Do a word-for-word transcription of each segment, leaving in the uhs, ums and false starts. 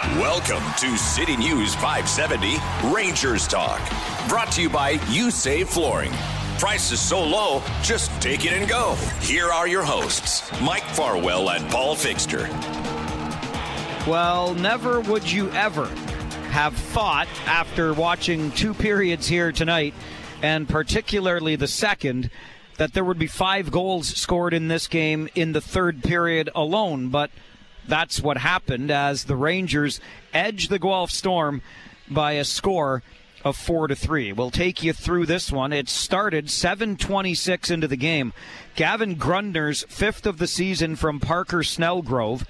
Welcome to City News five seventy Rangers Talk. Brought to you by You Save Flooring. Prices so low, just take it and go. Here are your hosts, Mike Farwell and Paul Fixter. Well, never would you ever have thought, after watching two periods here tonight, and particularly the second, that there would be five goals scored in this game in the third period alone. But that's what happened as the Rangers edged the Guelph Storm by a score of four to three. We'll take you through this one. It started seven twenty-six into the game. Gavin Grundner's fifth of the season from Parker Snellgrove,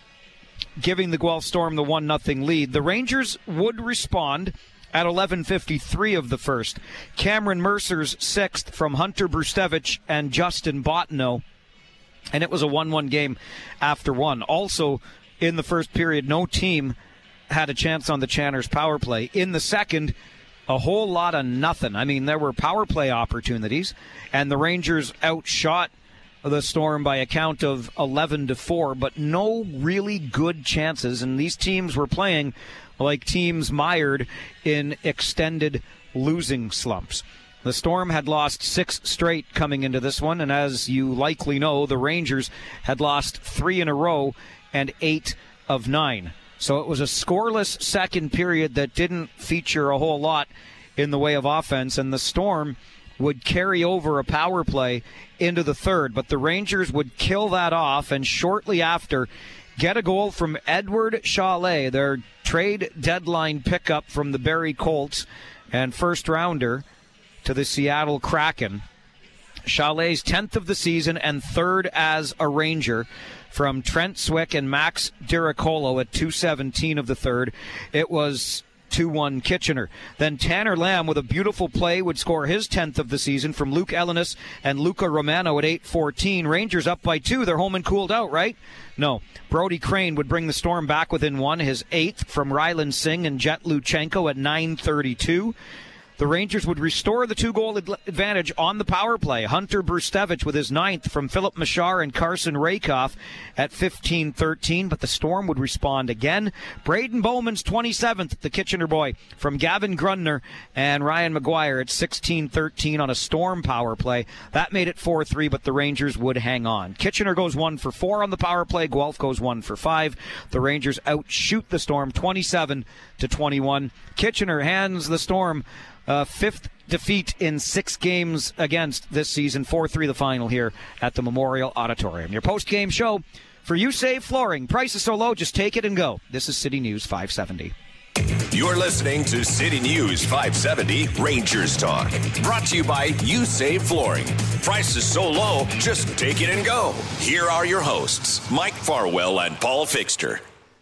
giving the Guelph Storm the one nothing lead. The Rangers would respond at eleven fifty-three of the first. Cameron Mercer's sixth from Hunter Brustevich and Justin Bottineau. And it was a one one game after one. Also, in the first period, no team had a chance on the Channers power play. In the second, a whole lot of nothing. I mean, there were power play opportunities, and the Rangers outshot the Storm by a count of eleven to four, but no really good chances. And these teams were playing like teams mired in extended losing slumps. The Storm had lost six straight coming into this one, and as you likely know, the Rangers had lost three in a row and eight of nine. So it was a scoreless second period that didn't feature a whole lot in the way of offense, and the Storm would carry over a power play into the third, but the Rangers would kill that off, and shortly after, get a goal from Edward Chalet, their trade deadline pickup from the Barrie Colts and first rounder to the Seattle Kraken. Chalet's tenth of the season and third as a Ranger from Trent Swick and Max Diricolo at two seventeen of the third. It was two one Kitchener. Then Tanner Lamb with a beautiful play would score his tenth of the season from Luke Ellenis and Luca Romano at eight fourteen. Rangers up by two. They're home and cooled out, right? No. Brody Crane would bring the Storm back within one, his eighth from Ryland Singh and Jet Luchenko at nine thirty-two. The Rangers would restore the two-goal advantage on the power play. Hunter Brustevich with his ninth from Philip Machar and Carson Rakoff at fifteen thirteen, but the Storm would respond again. Braden Bowman's twenty-seventh, the Kitchener boy, from Gavin Grundner and Ryan McGuire at sixteen thirteen on a Storm power play. That made it four three, but the Rangers would hang on. Kitchener goes one for four on the power play. Guelph goes one for five. The Rangers outshoot the Storm twenty-seven to twenty-one. Kitchener hands the Storm Uh, fifth defeat in six games against this season. four three the final here at the Memorial Auditorium. Your post-game show for You Save Flooring. Prices so low, just take it and go. This is City News five seventy. You're listening to City News five seventy Rangers Talk. Brought to you by You Save Flooring. Prices so low, just take it and go. Here are your hosts, Mike Farwell and Paul Fixter.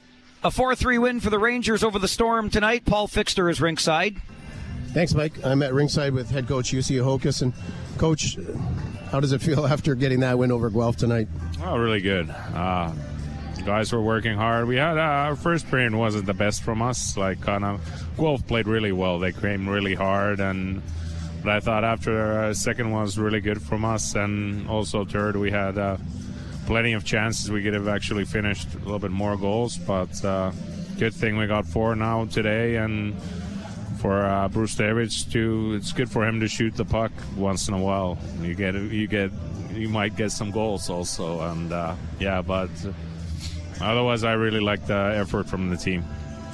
A four three win for the Rangers over the Storm tonight. Paul Fixter is ringside. Thanks, Mike. I'm at ringside with head coach Jussi Ahokas. And, Coach, how does it feel after getting that win over Guelph tonight? Oh, really good. Uh, the guys were working hard. We had uh, our first period wasn't the best from us. Like, kind of, Guelph played really well. They came really hard, and but I thought after uh, second was really good from us, and also third we had uh, plenty of chances. We could have actually finished a little bit more goals, but uh, good thing we got four now today, and for uh, Brustevich too, it's good for him to shoot the puck once in a while. You get, you get, you might get some goals also, and uh, yeah. But otherwise, I really like the effort from the team.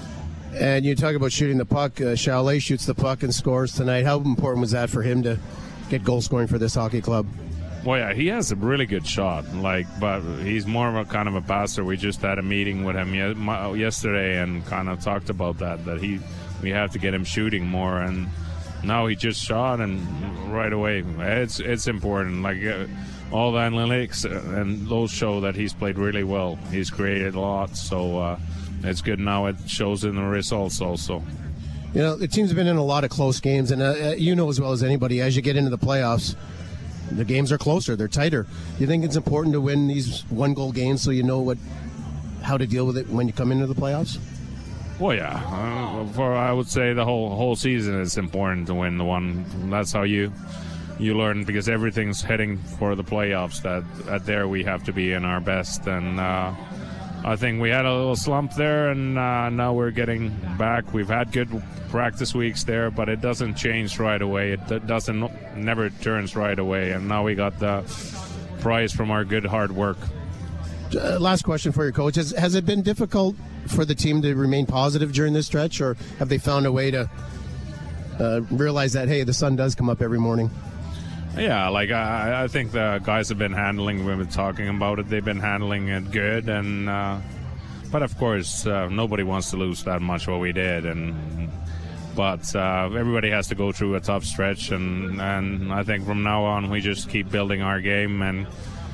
And you talk about shooting the puck. Uh, Chalet shoots the puck and scores tonight. How important was that for him to get goal scoring for this hockey club? Well, yeah, he has a really good shot. Like, but he's more of a kind of a passer. We just had a meeting with him yesterday and kind of talked about that. That he. We have to get him shooting more, and now he just shot, and right away, it's it's important. Like uh, all the analytics and those show that he's played really well. He's created a lot, so uh, it's good now. It shows in the results also. You know, the team's been in a lot of close games, and uh, you know as well as anybody, as you get into the playoffs, the games are closer, they're tighter. You think it's important to win these one-goal games so you know what how to deal with it when you come into the playoffs? Well, yeah. Uh, for I would say the whole whole season is important to win the one. That's how you you learn, because everything's heading for the playoffs. That at there we have to be in our best, and uh, I think we had a little slump there, and uh, now we're getting back. We've had good practice weeks there, but it doesn't change right away. It doesn't, never turns right away, and now we got the prize from our good hard work. Uh, last question for your coach. Has, has it been difficult for the team to remain positive during this stretch, or have they found a way to uh, realize that, hey, the sun does come up every morning? Yeah, like I, I think the guys have been handling, we've been talking about it, they've been handling it good, and uh, but of course uh, nobody wants to lose that much what we did, and but uh, everybody has to go through a tough stretch, and, and I think from now on we just keep building our game, and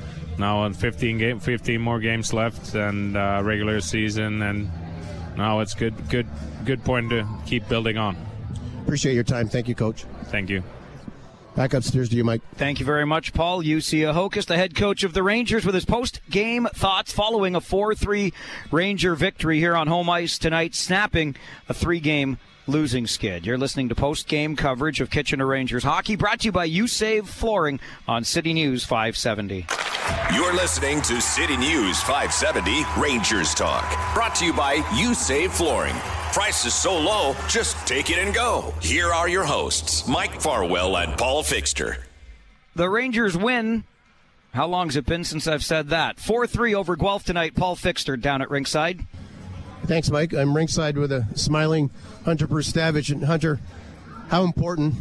now in fifteen game, fifteen more games left, and uh, regular season, and now it's good, good, good point to keep building on. Appreciate your time. Thank you, Coach. Thank you. Back upstairs to you, Mike. Thank you very much, Paul. Jussi Ahokas, the head coach of the Rangers, with his post-game thoughts following a four three Ranger victory here on home ice tonight, snapping a three-game losing skid. You're listening to post-game coverage of Kitchener Rangers hockey, brought to you by You Save Flooring on City News five seventy. You're listening to City News five seventy Rangers Talk, brought to you by You Save Flooring. Prices so low, just take it and go. Here are your hosts, Mike Farwell and Paul Fixter. The Rangers win. How long has it been since I've said that? four three over Guelph tonight. Paul Fixter down at ringside. Thanks, Mike. I'm ringside with a smiling Hunter Brustavich. And Hunter, how important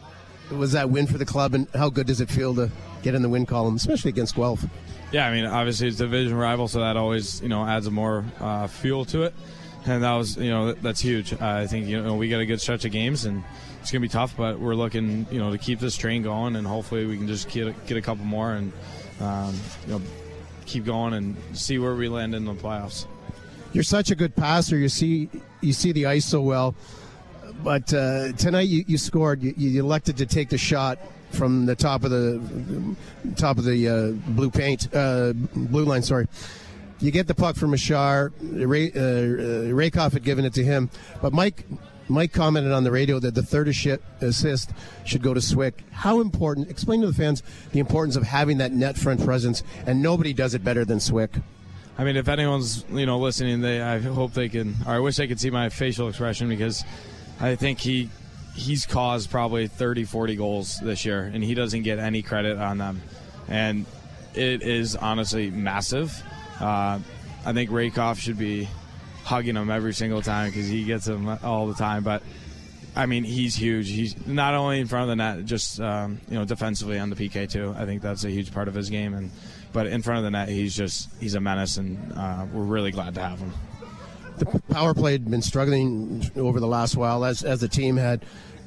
was that win for the club, and how good does it feel to get in the win column, especially against Guelph? Yeah, I mean, obviously it's a division rival, so that always, you know, adds a more uh, fuel to it. And that was, you know, that's huge. Uh, I think, you know, we got a good stretch of games, and it's going to be tough, but we're looking, you know, to keep this train going, and hopefully we can just get a, get a couple more and, um, you know, keep going and see where we land in the playoffs. You're such a good passer. You see you see the ice so well. But uh, tonight you, you scored. You, you elected to take the shot from the top of the top of the uh, blue paint, uh, blue line, sorry. You get the puck from Machar. Ray, uh, uh, Rakoff had given it to him. But Mike Mike commented on the radio that the third assist should go to Swick. How important, explain to the fans the importance of having that net front presence, and nobody does it better than Swick. I mean, if anyone's, you know, listening, they I hope they can, or I wish they could see my facial expression, because I think he he's caused probably thirty, forty goals this year, and he doesn't get any credit on them. And it is honestly massive. Uh, I think Rakoff should be hugging him every single time, because he gets them all the time. But, I mean, he's huge. He's not only in front of the net, just, um, you know, defensively on the P K too. I think that's a huge part of his game. And But in front of the net, he's just he's a menace, and uh, we're really glad to have him. The power play had been struggling over the last while, as as the team had.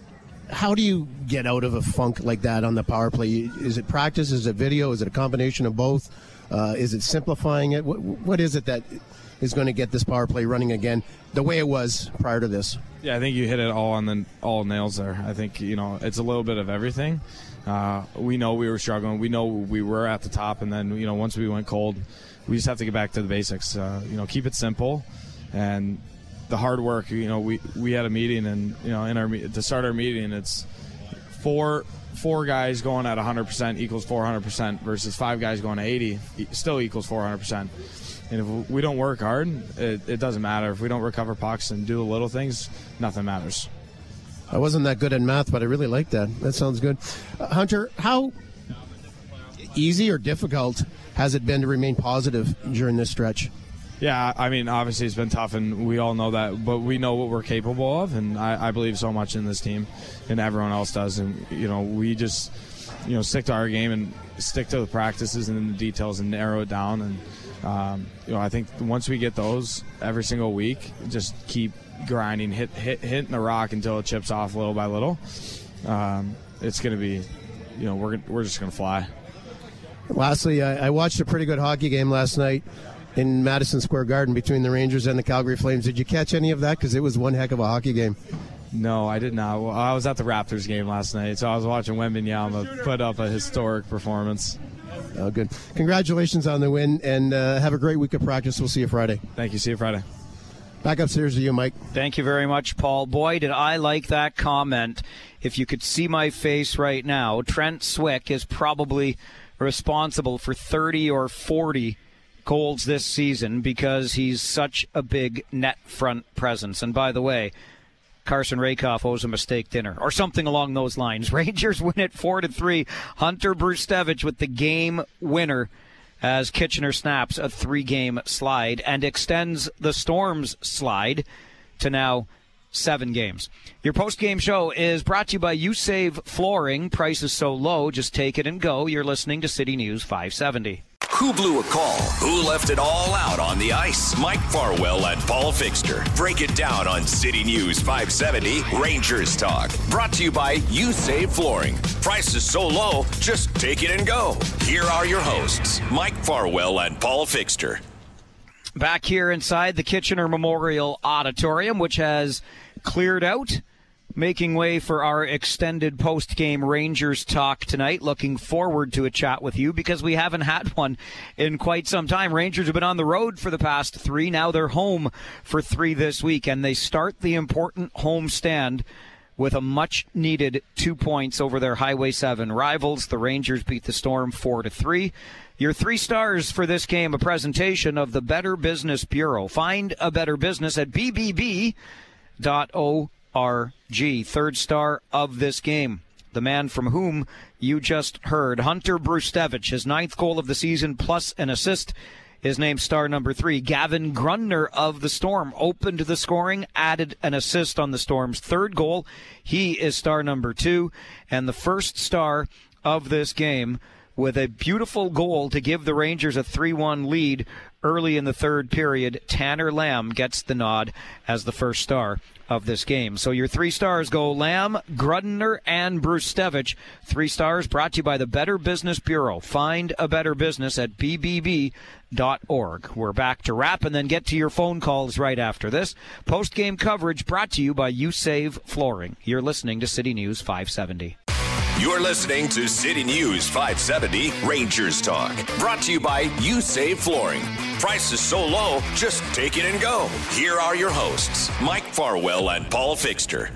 How do you get out of a funk like that on the power play? Is it practice? Is it video? Is it a combination of both? Uh, is it simplifying it? What, what is it that is going to get this power play running again the way it was prior to this? Yeah, I think you hit it all on the all nails there. I think, you know, it's a little bit of everything. Uh, we know we were struggling. We know we were at the top, and then, you know, once we went cold, we just have to get back to the basics. Uh, you know, keep it simple, and the hard work. You know, we, we had a meeting, and, you know, in our to start our meeting, it's four four guys going at one hundred percent equals four hundred percent versus five guys going at eighty still equals four hundred percent. And if we don't work hard, it, it doesn't matter. If we don't recover pucks and do the little things, nothing matters. I wasn't that good at math, but I really like that. That sounds good. Uh, Hunter, how easy or difficult has it been to remain positive during this stretch? Yeah, I mean, obviously it's been tough, and we all know that, but we know what we're capable of, and I, I believe so much in this team, and everyone else does. And, you know, we just, you know, stick to our game and stick to the practices and the details and narrow it down. And, um, you know, I think once we get those every single week, just keep grinding, hit, hit, hitting the rock until it chips off little by little. Um, it's going to be, you know, we're we're just going to fly. Lastly, I, I watched a pretty good hockey game last night in Madison Square Garden between the Rangers and the Calgary Flames. Did you catch any of that? Because it was one heck of a hockey game. No, I did not. Well, I was at the Raptors game last night, so I was watching Wembanyama put up a historic performance. Oh, good. Congratulations on the win, and uh, have a great week of practice. We'll see you Friday. Thank you. See you Friday. Back upstairs to you, Mike. Thank you very much, Paul. Boy, did I like that comment. If you could see my face right now, Trent Swick is probably responsible for thirty or forty goals this season because he's such a big net front presence. And by the way, Carson Rakoff owes him a steak dinner or something along those lines. Rangers win it four to three. Hunter Brustevich with the game winner as Kitchener snaps a three-game slide and extends the Storm's slide to now seven games. Your post-game show is brought to you by YouSave Flooring. Prices so low, just take it and go. You're listening to City News five seventy. Who blew a call? Who left it all out on the ice? Mike Farwell and Paul Fixter break it down on City News five seventy Rangers Talk. Brought to you by YouSave Flooring. Prices so low, just take it and go. Here are your hosts, Mike Farwell and Paul Fixter. Back here inside the Kitchener Memorial Auditorium, which has cleared out, making way for our extended post-game Rangers talk tonight. Looking forward to a chat with you because we haven't had one in quite some time. Rangers have been on the road for the past three. Now they're home for three this week, and they start the important home stand with a much-needed two points over their Highway seven rivals. The Rangers beat the Storm four to three. Your three stars for this game, a presentation of the Better Business Bureau. Find a better business at b b b dot org. Third star of this game, the man from whom you just heard, Hunter Brustevich, his ninth goal of the season plus an assist, is named star number three. Gavin Grundner of the Storm opened the scoring, added an assist on the Storm's third goal. He is star number two, and the first star of this game with a beautiful goal to give the Rangers a three one lead early in the third period. Tanner Lamb gets the nod as the first star of this game. So your three stars go Lamb, Grundner, and Brustevich. Three stars brought to you by the Better Business Bureau. Find a better business at b b b dot org. We're back to wrap and then get to your phone calls right after this. Post-game coverage brought to you by YouSave Flooring. You're listening to City News five seventy. You're listening to City News five seventy Rangers Talk. Brought to you by YouSave Flooring. Prices so low, just take it and go. Here are your hosts, Mike Farwell and Paul Fixter.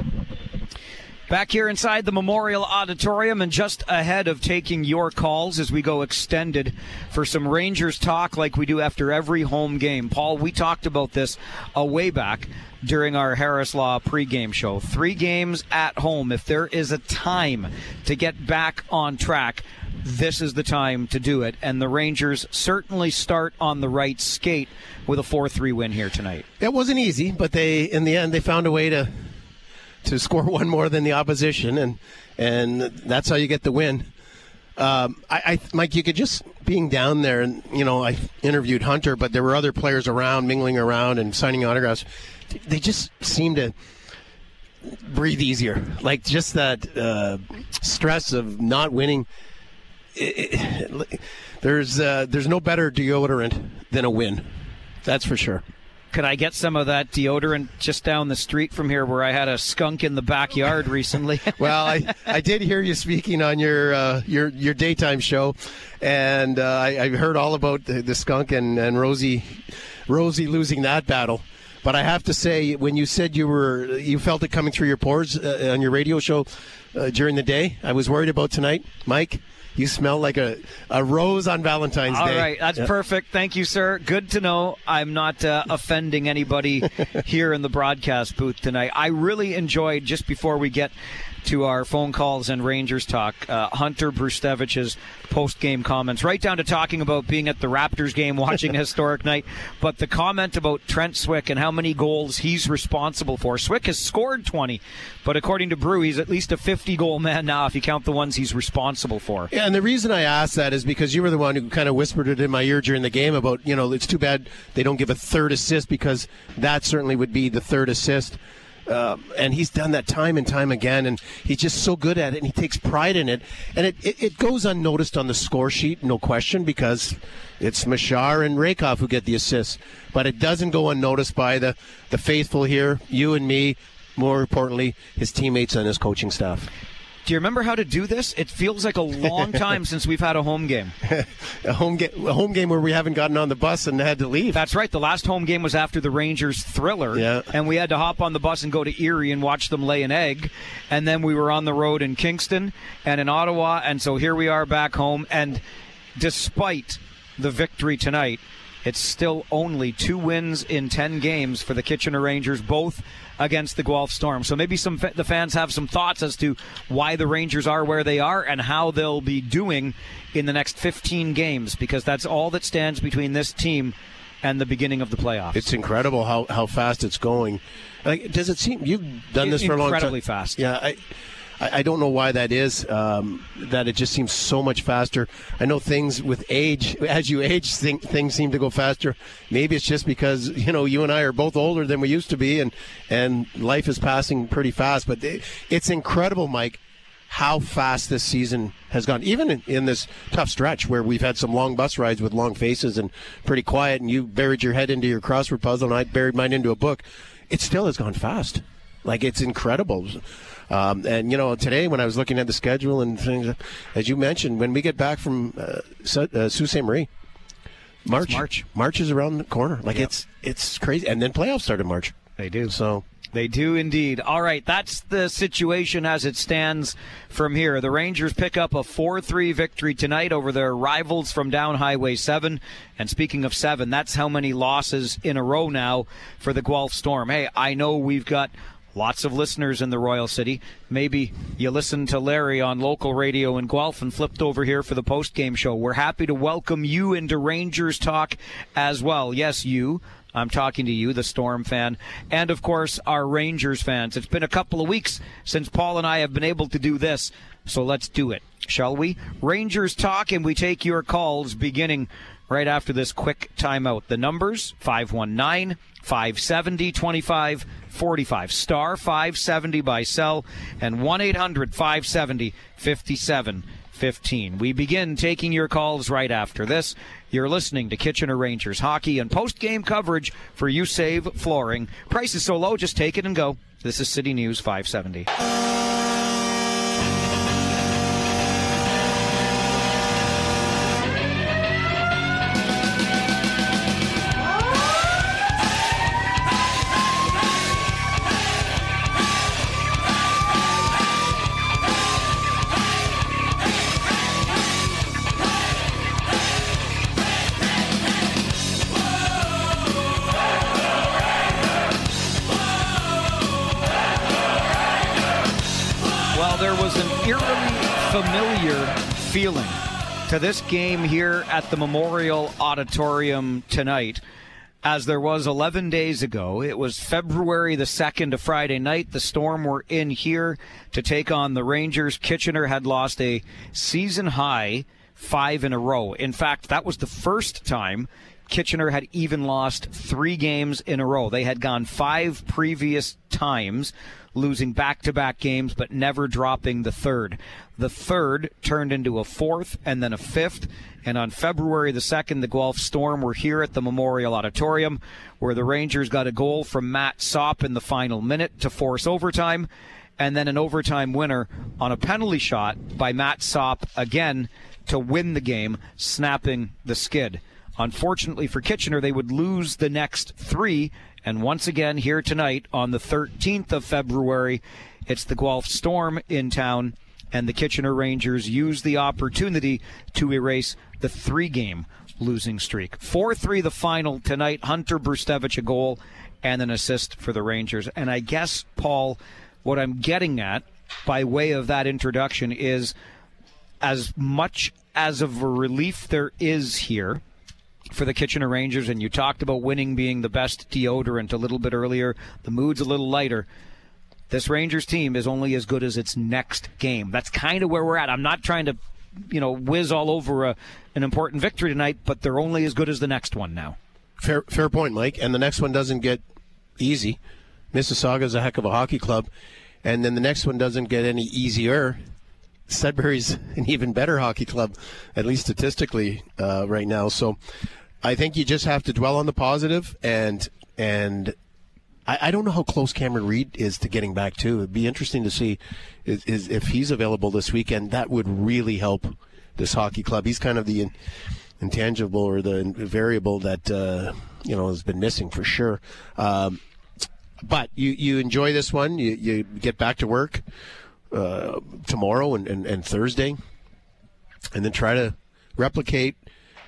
Back here inside the Memorial Auditorium and just ahead of taking your calls as we go extended for some Rangers talk like we do after every home game. Paul, we talked about this a way back during our Harris Law pregame show. Three games at home. If there is a time to get back on track, this is the time to do it. And the Rangers certainly start on the right skate with a four three win here tonight. It wasn't easy, but they, in the end, they found a way to to score one more than the opposition, and and that's how you get the win. Um, I, I, Mike, you could just being down there, and you know, I interviewed Hunter, but there were other players around, mingling around and signing autographs. They just seemed to breathe easier, like just that uh, stress of not winning. It, it, there's uh, there's no better deodorant than a win, that's for sure. Could I get some of that deodorant just down the street from here where I had a skunk in the backyard recently? Well, I, I did hear you speaking on your uh, your your daytime show, and uh, I, I heard all about the, the skunk and, and Rosie Rosie losing that battle. But I have to say, when you said you were you felt it coming through your pores uh, on your radio show uh, during the day, I was worried about tonight, Mike. You smell like a, a rose on Valentine's All Day. All right, that's yep. perfect. Thank you, sir. Good to know I'm not uh, offending anybody here in the broadcast booth tonight. I really enjoyed, just before we get to our phone calls and Rangers talk, uh, Hunter Brustevich's post-game comments, right down to talking about being at the Raptors game, watching a historic night, but the comment about Trent Swick and how many goals he's responsible for. Swick has scored twenty, but according to Brew, he's at least a fifty-goal man now if you count the ones he's responsible for. Yeah, and the reason I asked that is because you were the one who kind of whispered it in my ear during the game about, you know, it's too bad they don't give a third assist, because that certainly would be the third assist. Uh, and he's done that time and time again, and he's just so good at it, and he takes pride in it. And it, it, it goes unnoticed on the score sheet, no question, because it's Machar and Rakoff who get the assists. But it doesn't go unnoticed by the, the faithful here, you and me, more importantly, his teammates and his coaching staff. Do you remember how to do this? It feels like a long time since we've had a home game. a home game, a home game where we haven't gotten on the bus and had to leave. That's right. The last home game was after the Rangers thriller, yeah. and we had to hop on the bus and go to Erie and watch them lay an egg. And then we were on the road in Kingston and in Ottawa, and so here we are back home. And despite the victory tonight, it's still only two wins in ten games for the Kitchener Rangers, both against the Guelph Storm. So maybe some the fans have some thoughts as to why the Rangers are where they are and how they'll be doing in the next fifteen games, because that's all that stands between this team and the beginning of the playoffs. It's incredible how, how fast it's going. Like, does it seem you've done this for a long time? Incredibly fast. Yeah, I, I don't know why that is. Um, that it just seems so much faster. I know things with age, as you age, thing, things seem to go faster. Maybe it's just because you know you and I are both older than we used to be, and and life is passing pretty fast. But it, it's incredible, Mike, how fast this season has gone. Even in, in this tough stretch where we've had some long bus rides with long faces and pretty quiet, and you buried your head into your crossword puzzle, and I buried mine into a book. It still has gone fast. Like, it's incredible. Um, and, you know, today when I was looking at the schedule and things, as you mentioned, when we get back from uh, Sault Ste. Marie, March, March. March is around the corner. Like, Yep. it's it's crazy. And then playoffs start in March. They do. So They do indeed. All right, that's the situation as it stands from here. The Rangers pick up a four three victory tonight over their rivals from down Highway seven. And speaking of seven, that's how many losses in a row now for the Guelph Storm. Hey, I know we've got lots of listeners in the Royal City. Maybe you listened to Larry on local radio in Guelph and flipped over here for the post-game show. We're happy to welcome you into Rangers Talk as well. Yes, you. I'm talking to you, the Storm fan, and, of course, our Rangers fans. It's been a couple of weeks since Paul and I have been able to do this, so let's do it, shall we? Rangers Talk, and we take your calls beginning right after this quick timeout. The numbers, five one nine, five seven zero, two five four five, star five seventy by cell, and one eight hundred, five seven zero, five seven one five. We begin taking your calls right after this. You're listening to Kitchener Rangers hockey and post-game coverage for You Save Flooring. Price is so low, just take it and go. This is City News five seventy. Familiar feeling to this game here at the Memorial Auditorium tonight as there was eleven days ago. It was February the second, a Friday night. The Storm were in here to take on the Rangers. Kitchener had lost a season-high five in a row. In fact, that was the first time Kitchener had even lost three games in a row. They had gone five previous times, losing back-to-back games, but never dropping the third. The third turned into a fourth and then a fifth. And on February the second, the Guelph Storm were here at the Memorial Auditorium, where the Rangers got a goal from Matt Sopp in the final minute to force overtime, and then an overtime winner on a penalty shot by Matt Sopp again to win the game, snapping the skid. Unfortunately for Kitchener, they would lose the next three. And once again, here tonight on the thirteenth of February, it's the Guelph Storm in town, and the Kitchener Rangers use the opportunity to erase the three-game losing streak. four three the final tonight. Hunter Brustevich a goal and an assist for the Rangers. And I guess, Paul, what I'm getting at by way of that introduction is, as much as of a relief there is here for the Kitchener Rangers, and you talked about winning being the best deodorant a little bit earlier, the mood's a little lighter. This Rangers team is only as good as its next game. That's kind of where we're at. I'm not trying to, you know, whiz all over a, an important victory tonight, but they're only as good as the next one now. Fair, fair point, Mike. And the next one doesn't get easy. Mississauga's a heck of a hockey club, and then the next one doesn't get any easier. Sudbury's an even better hockey club, at least statistically, uh, right now. So I think you just have to dwell on the positive, and and I, I don't know how close Cameron Reid is to getting back too. It'd be interesting to see is, is if he's available this weekend. That would really help this hockey club. He's kind of the in, intangible or the variable that uh, you know has been missing for sure. Um, but you you enjoy this one. You you get back to work Uh, tomorrow and, and, and Thursday, and then try to replicate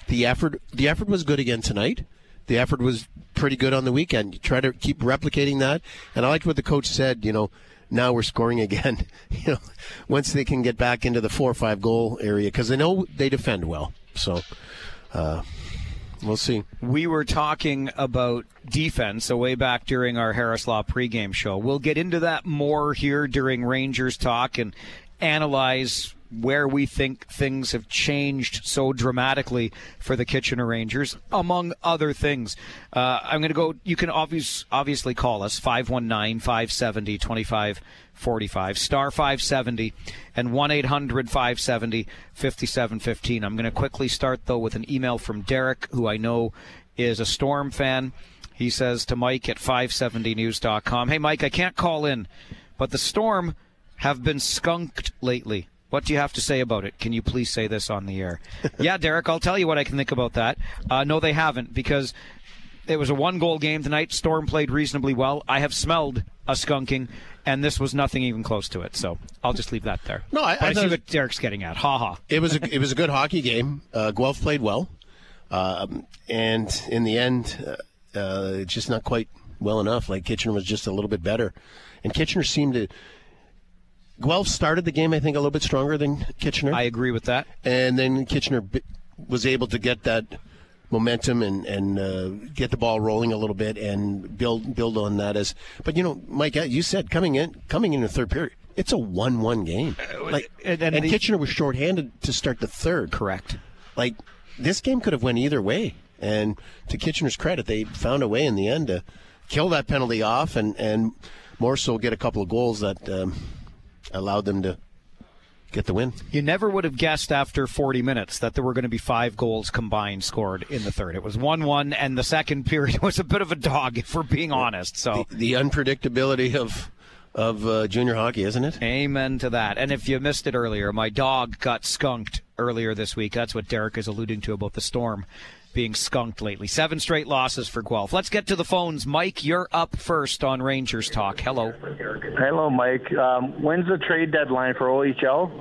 the effort the effort was good again tonight. The effort was pretty good on the weekend. You try to keep replicating that. And I liked what the coach said, you know, now we're scoring again. You know, once they can get back into the four or five goal area, because they know they defend well. So uh, we'll see. We were talking about defense so way back during our Harris Law pregame show. We'll get into that more here during Rangers Talk and analyze where we think things have changed so dramatically for the Kitchener Rangers, among other things. Uh, I'm going to go, you can obvious, obviously call us, five one nine, five seven zero, two five four five, star five seventy, and one eight hundred, five seven zero, five seven one five. I'm going to quickly start, though, with an email from Derek, who I know is a Storm fan. He says to Mike at five seventy news dot com, "Hey, Mike, I can't call in, but the Storm have been skunked lately. What do you have to say about it? Can you please say this on the air?" Yeah, Derek, I'll tell you what I can think about that. Uh, no, they haven't, because it was a one-goal game tonight. Storm played reasonably well. I have smelled a skunking, and this was nothing even close to it. So I'll just leave that there. No, I, but I, I see was, what Derek's getting at. Ha ha. It was a, it was a good hockey game. Uh, Guelph played well, um, and in the end, uh, uh, it's just not quite well enough. Like Kitchener was just a little bit better, and Kitchener seemed to. Guelph started the game, I think, a little bit stronger than Kitchener. I agree with that. And then Kitchener b- was able to get that momentum and, and uh, get the ball rolling a little bit and build build on that. As, but, you know, Mike, you said coming in coming in the third period, it's a one one game. Like, and, and, and he, Kitchener was shorthanded to start the third. Correct. Like, this game could have went either way. And to Kitchener's credit, they found a way in the end to kill that penalty off and, and more so get a couple of goals that um, – allowed them to get the win. You never would have guessed after forty minutes that there were going to be five goals combined scored in the third. It was one one, and the second period was a bit of a dog, if we're being honest. So the, the unpredictability of of uh, junior hockey, isn't it? Amen to that. And if you missed it earlier, my dog got skunked earlier this week. That's what Derek is alluding to about the Storm being skunked lately. Seven straight losses for Guelph. Let's get to the phones. Mike, you're up first on Rangers Talk. Hello. Hello, Mike. Um, when's the trade deadline for O H L?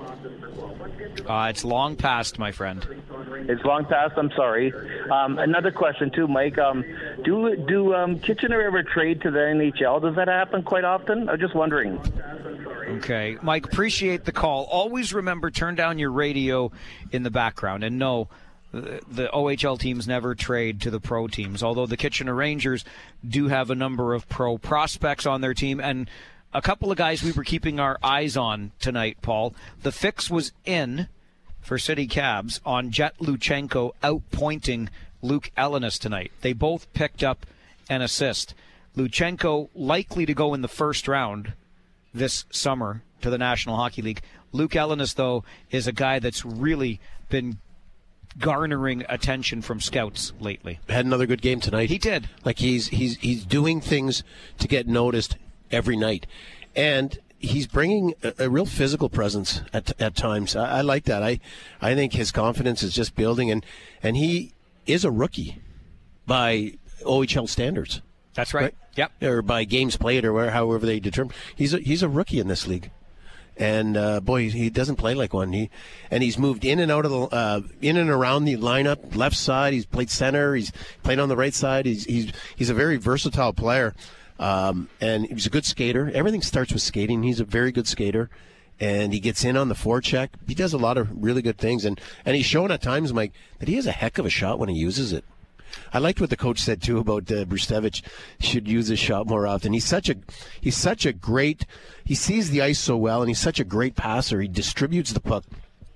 Uh, it's long past, my friend. It's long past. I'm sorry. Um, another question, too, Mike. Um, do do um, Kitchener ever trade to the N H L? Does that happen quite often? I'm just wondering. Okay. Mike, appreciate the call. Always remember, turn down your radio in the background. And no, the O H L teams never trade to the pro teams, although the Kitchener Rangers do have a number of pro prospects on their team, and a couple of guys we were keeping our eyes on tonight, Paul. The fix was in for City Cabs on Jet Luchenko outpointing Luke Ellenis tonight. They both picked up an assist. Luchenko likely to go in the first round this summer to the National Hockey League. Luke Ellenis, though, is a guy that's really been garnering attention from scouts lately. Had another good game tonight. He did. Like he's he's he's doing things to get noticed every night, and he's bringing a, a real physical presence at at times. I, I like that. I I think his confidence is just building, and and he is a rookie by O H L standards. That's right. right? Yep. Or by games played, or where, however they determine. He's a, he's a rookie in this league. And uh, boy, he doesn't play like one. He and he's moved in and out of the uh, in and around the lineup. Left side, he's played center. He's played on the right side. He's he's he's a very versatile player, um, and he's a good skater. Everything starts with skating. He's a very good skater, and he gets in on the forecheck. He does a lot of really good things, and and he's shown at times, Mike, that he has a heck of a shot when he uses it. I liked what the coach said too about uh, Brustevich should use his shot more often. He's such a he's such a great he sees the ice so well, and he's such a great passer. He distributes the puck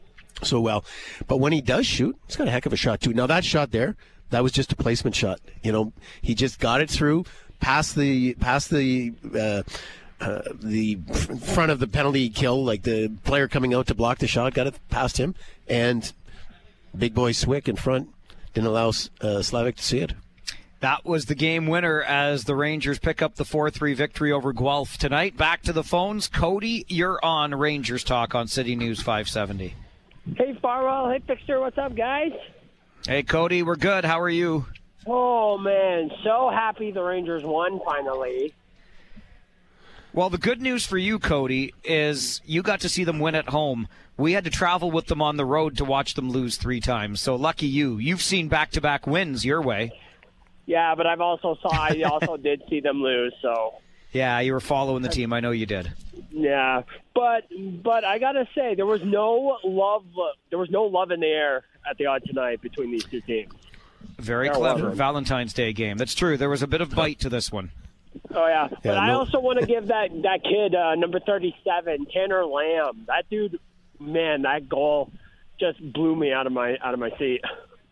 so well. But when he does shoot, he's got a heck of a shot too. Now that shot there, that was just a placement shot. You know, he just got it through past the past the uh, uh, the front of the penalty kill, like the player coming out to block the shot, got it past him, and big boy Swick in front didn't allow uh, Slavic to see it. That was the game winner as the Rangers pick up the four three victory over Guelph tonight. Back to the phones. Cody, you're on Rangers Talk on City News five seventy. Hey, Farwell. Hey, Fixer. What's up, guys? Hey, Cody. We're good. How are you? Oh, man. So happy the Rangers won finally. Well, the good news for you, Cody, is you got to see them win at home. We had to travel with them on the road to watch them lose three times. So lucky you. You've seen back-to-back wins your way. Yeah, but I've also saw I also did see them lose. So yeah, you were following the team. I know you did. Yeah, but but I gotta say there was no love. There was no love in the air at the odd tonight between these two teams. Very there clever wasn't. Valentine's Day game. That's true. There was a bit of bite to this one. Oh yeah, but Yeah, I no- also want to give that that kid uh, number thirty-seven, Tanner Lamb. That dude, man, that goal just blew me out of my out of my seat.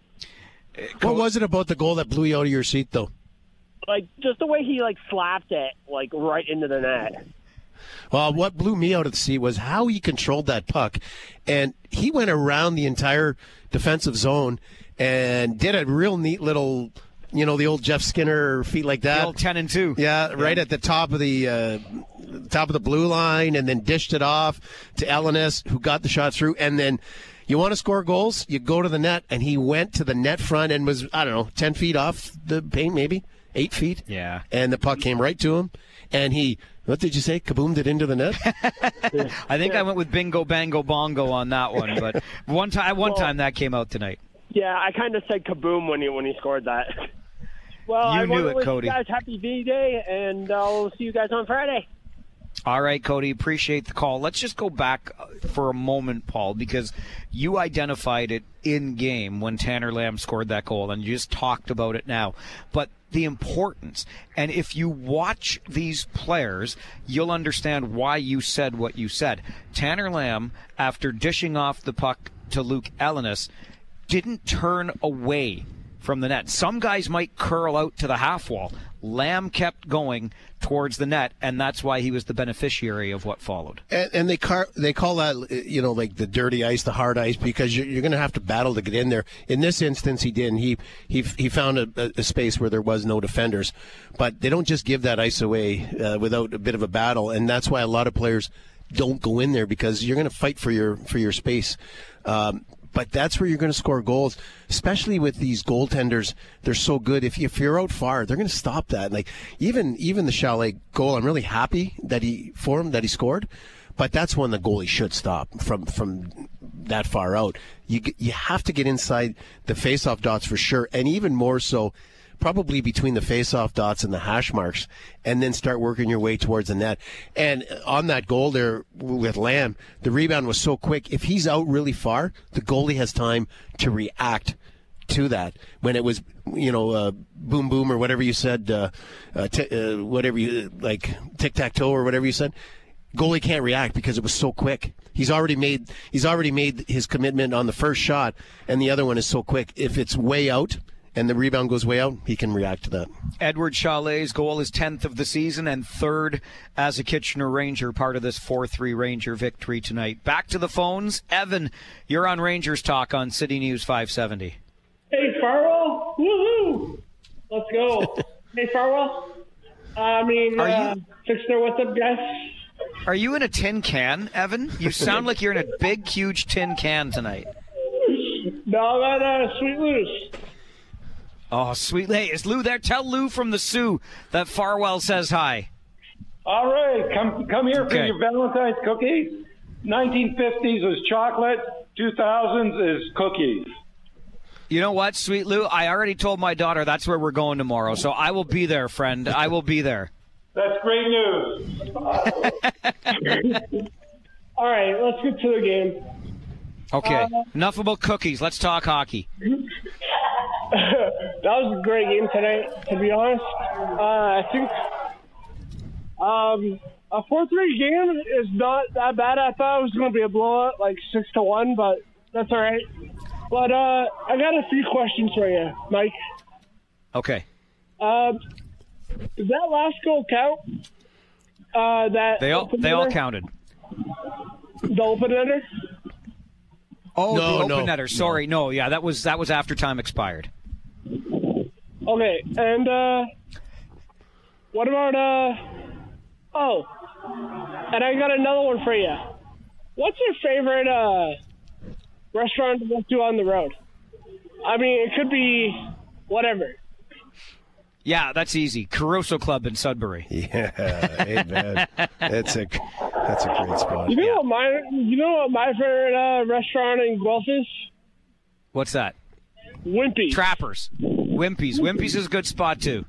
What was it about the goal that blew you out of your seat, though? Like just the way he like slapped it like right into the net. Well, what blew me out of the seat was how he controlled that puck. And he went around the entire defensive zone and did a real neat little, you know, the old Jeff Skinner feet like that. The old ten and two. Yeah, right at the top of the uh, top of the blue line, and then dished it off to Ellenis, who got the shot through. And then you want to score goals, you go to the net, and he went to the net front and was, I don't know, ten feet off the paint, maybe eight feet. Yeah. And the puck came right to him, and he, what did you say, kaboomed it into the net? I think I went with bingo, bango, bongo on that one. But one time, one Well- time that came out tonight. Yeah, I kind of said kaboom when he when he scored that. Well, You I knew want to it, wish Cody. you guys happy V-Day, and I'll see you guys on Friday. All right, Cody, appreciate the call. Let's just go back for a moment, Paul, because you identified it in game when Tanner Lamb scored that goal, and you just talked about it now. But the importance, and if you watch these players, you'll understand why you said what you said. Tanner Lamb, after dishing off the puck to Luke Ellenis, didn't turn away from the net. Some guys might curl out to the half wall. Lamb kept going towards the net, and that's why he was the beneficiary of what followed. And, and they car- they call that, you know, like the dirty ice, the hard ice, because you're, you're going to have to battle to get in there. In this instance, he didn't. He he he found a, a space where there was no defenders. But they don't just give that ice away uh, without a bit of a battle, and that's why a lot of players don't go in there, because you're going to fight for your for your space. Um, But that's where you're going to score goals, especially with these goaltenders. They're so good. If, if you're out far, they're going to stop that. Like even even the Chalet goal, I'm really happy that he for him that he scored. But that's when the goalie should stop from from that far out. You you have to get inside the faceoff dots for sure, and even more so, probably between the face-off dots and the hash marks, and then start working your way towards the net. And on that goal there with Lamb, the rebound was so quick. If he's out really far, the goalie has time to react to that. When it was, you know, uh, boom, boom, or whatever you said, uh, uh, t- uh, whatever you, like tic-tac-toe or whatever you said, goalie can't react because it was so quick. He's already made he's already made his commitment on the first shot, and the other one is so quick. If it's way out, and the rebound goes way out, he can react to that. Edward Chalet's goal is tenth of the season and third as a Kitchener Ranger, part of this four three Ranger victory tonight. Back to the phones. Evan, you're on Rangers Talk on City News five seventy. Hey, Farwell. Woohoo! Let's go. Hey, Farwell. I mean, Are uh, you- Fixer, what's up, guys? Are you in a tin can, Evan? You sound like you're in a big, huge tin can tonight. No, I'm at uh, Sweet Lou's. Oh, sweet. Hey, is Lou there? Tell Lou from the Sioux that Farwell says hi. All right, come come here for Okay. your Valentine's cookies. nineteen fifties was chocolate, two thousands is cookies. You know what, Sweet Lou? I already told my daughter that's where we're going tomorrow, so I will be there, friend. I will be there. That's great news. All right, let's get to the game. Okay, Uh, enough about cookies. Let's talk hockey. That was a great game tonight, to be honest. Uh, I think um, a four three game is not that bad. I thought it was going to be a blowout, like six to one, but that's all right. But uh, I got a few questions for you, Mike. Okay. Um, did that last goal count? Uh, that They all open they all netter? counted. The open ender? Oh, No, the open no, netter. Sorry, no. Yeah, that was that was after time expired. Okay, and uh, what about uh? Oh, and I got another one for you. What's your favorite uh restaurant to go to on the road? I mean, it could be whatever. Yeah, that's easy. Caruso Club in Sudbury. Yeah, amen. That's a that's a great spot. You know Yeah. what my you know what my favorite uh, restaurant in Guelph is? What's that? Wimpy. Trappers. Wimpy's. Wimpy's is a good spot, too.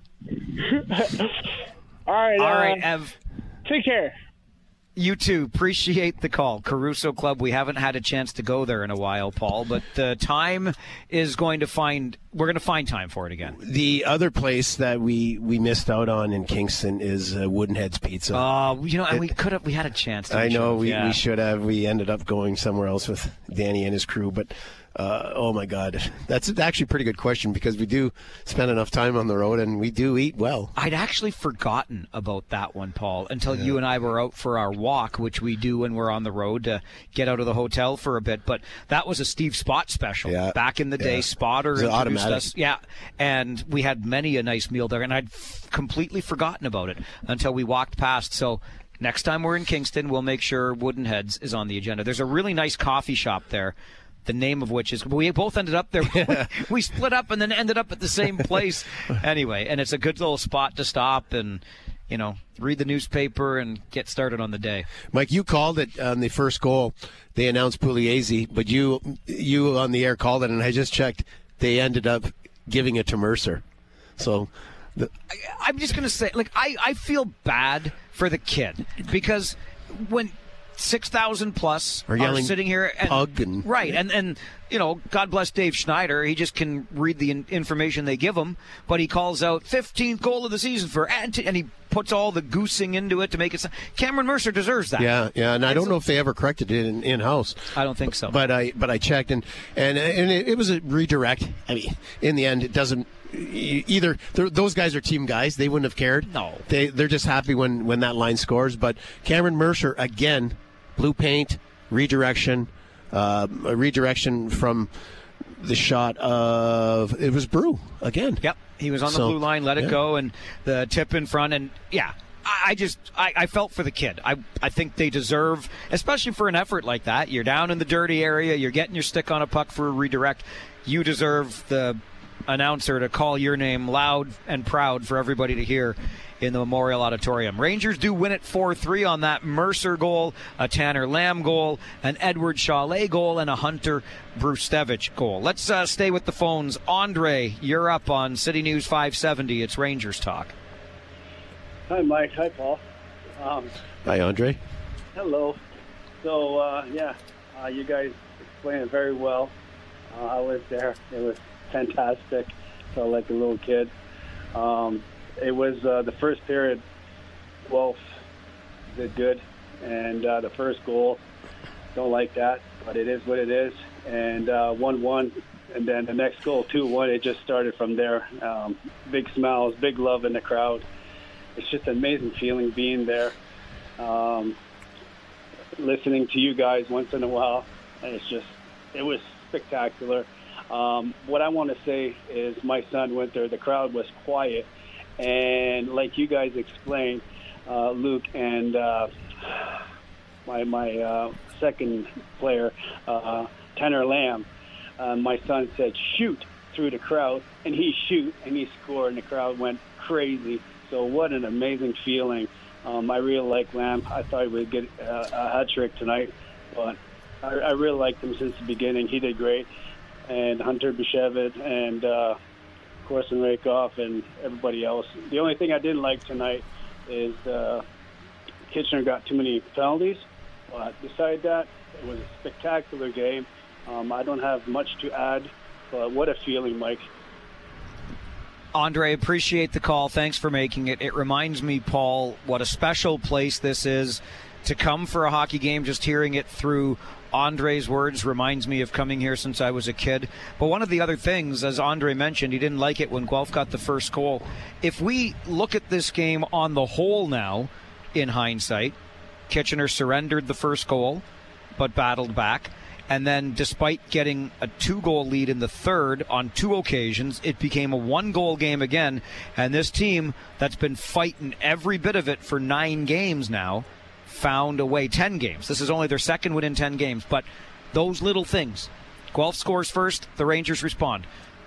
All right. All uh, right, Ev. Take care. You too. Appreciate the call. Caruso Club, we haven't had a chance to go there in a while, Paul, but the time is going to find, we're going to find time for it again. The other place that we, we missed out on in Kingston is uh, Woodenhead's Pizza. Uh, you know, and It- we could have, we had a chance to. I know we, yeah. we should have. We ended up going somewhere else with Danny and his crew, but uh, oh my God, that's actually a pretty good question because we do spend enough time on the road and we do eat well. I'd actually forgotten about that one, Paul, until you and I were out for our walk, which we do when we're on the road to get out of the hotel for a bit. But that was a Steve Spot special. Yeah. Back in the day, Yeah. Spotter It was introduced automatic. us. Yeah, and we had many a nice meal there, and I'd f- completely forgotten about it until we walked past. So next time we're in Kingston, we'll make sure Wooden Heads is on the agenda. There's a really nice coffee shop there, the name of which is, we both ended up there. we, we split up and then ended up at the same place. Anyway, and it's a good little spot to stop and, you know, read the newspaper and get started on the day. Mike, you called it on the first goal. They announced Pugliese, but you you on the air called it, and I just checked. They ended up giving it to Mercer. So the, I, I'm just going to say, like, I, I feel bad for the kid because when six thousand plus Are are, yelling sitting here and, pug and- right, and, and, you know, God bless Dave Schneider. He just can read the in- information they give him, but he calls out fifteenth goal of the season for Ant- and he puts all the goosing into it to make it. Cameron Mercer deserves that. yeah, yeah, and I don't know if they ever corrected it in, in-house. I don't think so. But I but I checked, and and, and it, it was a redirect. I mean, in the end, it doesn't e- either. Those guys are team guys. They wouldn't have cared. No. They, they're just happy when, when that line scores. But Cameron Mercer, again, blue paint, redirection, uh, a redirection from the shot of, it was Brew again. Yep, he was on the So, blue line, let it yeah. go, and the tip in front, and yeah, I, I just I, I felt for the kid. I I think they deserve, especially for an effort like that. You're down in the dirty area, you're getting your stick on a puck for a redirect. You deserve the announcer to call your name loud and proud for everybody to hear in the Memorial Auditorium. Rangers do win it four three on that Mercer goal, a Tanner Lamb goal, an Edward Chalet goal, and a Hunter Brustevich goal. Let's uh, stay with the phones. Andre, you're up on City News five seventy. It's Rangers Talk. Hi, Mike. Hi, Paul. Um, Hi, Andre. hello. So, uh, yeah, uh, you guys explained it very well. Uh, I was there. It was fantastic. Felt like a little kid. Um, it was uh, the first period. Guelph did good, and uh, the first goal, don't like that, but it is what it is. And uh, one one, and then the next goal, two one. It just started from there. Um, big smiles, big love in the crowd. It's just an amazing feeling being there. Um, listening to you guys once in a while, and it's just, it was spectacular. Um, what I want to say is my son went there. The crowd was quiet, and like you guys explained, uh, Luke and uh, my my uh, second player, uh, Tanner Lamb, uh, my son said shoot through the crowd, and he shoot and he scored, and the crowd went crazy. So what an amazing feeling. Um, I really like Lamb. I thought he would get uh, a hat trick tonight, but I, I really liked him since the beginning. He did great. And Hunter Bishevit and uh, Corson Rakoff and everybody else. The only thing I didn't like tonight is uh, Kitchener got too many penalties. But beside that, it was a spectacular game. Um, I don't have much to add, but what a feeling, Mike. Andre, appreciate the call. Thanks for making it. It reminds me, Paul, what a special place this is to come for a hockey game. Just hearing it through Andre's words reminds me of coming here since I was a kid. But one of the other things, as Andre mentioned, he didn't like it when Guelph got the first goal. If we look at this game on the whole now, in hindsight, Kitchener surrendered the first goal, but battled back. And then despite getting a two-goal lead in the third on two occasions, it became a one-goal game again. And this team that's been fighting every bit of it for nine games now found a way, ten games. This is only their second win in ten games. But those little things. Guelph scores first, the Rangers respond.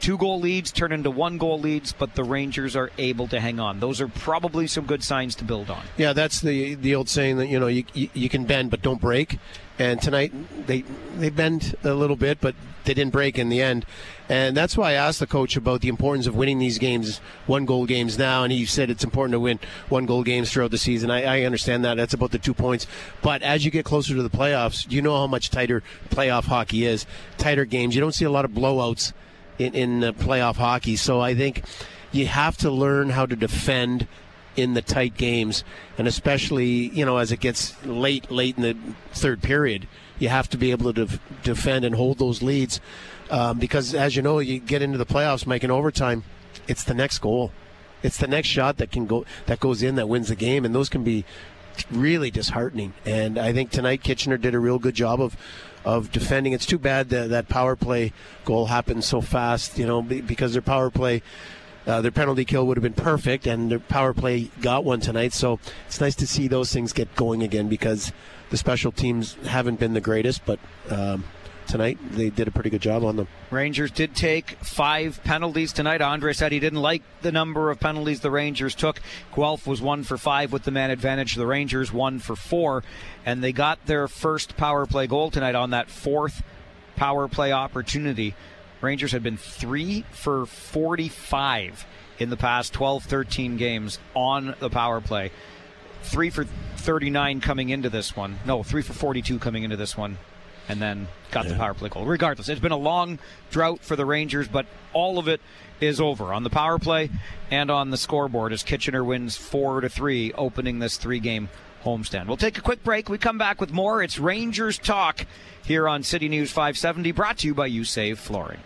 two-goal leads turn into one-goal leads, but the Rangers are able to hang on. Those are probably some good signs to build on. Yeah, that's the the old saying that, you know, you you, you can bend but don't break. And tonight they they bend a little bit, but they didn't break in the end. And that's why I asked the coach about the importance of winning these games, one-goal games now, and he said it's important to win one-goal games throughout the season. I, I understand that. That's about the two points. But as you get closer to the playoffs, you know how much tighter playoff hockey is, tighter games. You don't see a lot of blowouts in, in uh, playoff hockey. So I think you have to learn how to defend in the tight games, and especially, you know, as it gets late, late in the third period, you have to be able to def- defend and hold those leads, um, because, as you know, you get into the playoffs, Mike, in overtime, it's the next goal, it's the next shot that can go that goes in that wins the game, and those can be really disheartening. And I think tonight Kitchener did a real good job of of defending. It's too bad that that power play goal happened so fast, you know, because their power play. Uh, their penalty kill would have been perfect, and their power play got one tonight. So it's nice to see those things get going again, because the special teams haven't been the greatest, but um, tonight they did a pretty good job on them. Rangers did take five penalties tonight. Andre said he didn't like the number of penalties the Rangers took. Guelph was one for five with the man advantage. The Rangers one for four, and they got their first power play goal tonight on that fourth power play opportunity. Rangers had been three for forty-five in the past twelve thirteen games on the power play. three for thirty-nine coming into this one. No, three for forty-two coming into this one, and then got yeah. the power play goal. Regardless, it's been a long drought for the Rangers, but all of it is over on the power play and on the scoreboard as Kitchener wins four to three, opening this three-game homestand. We'll take a quick break. We come back with more. It's Rangers Talk here on City News five seventy, brought to you by You Save Flooring.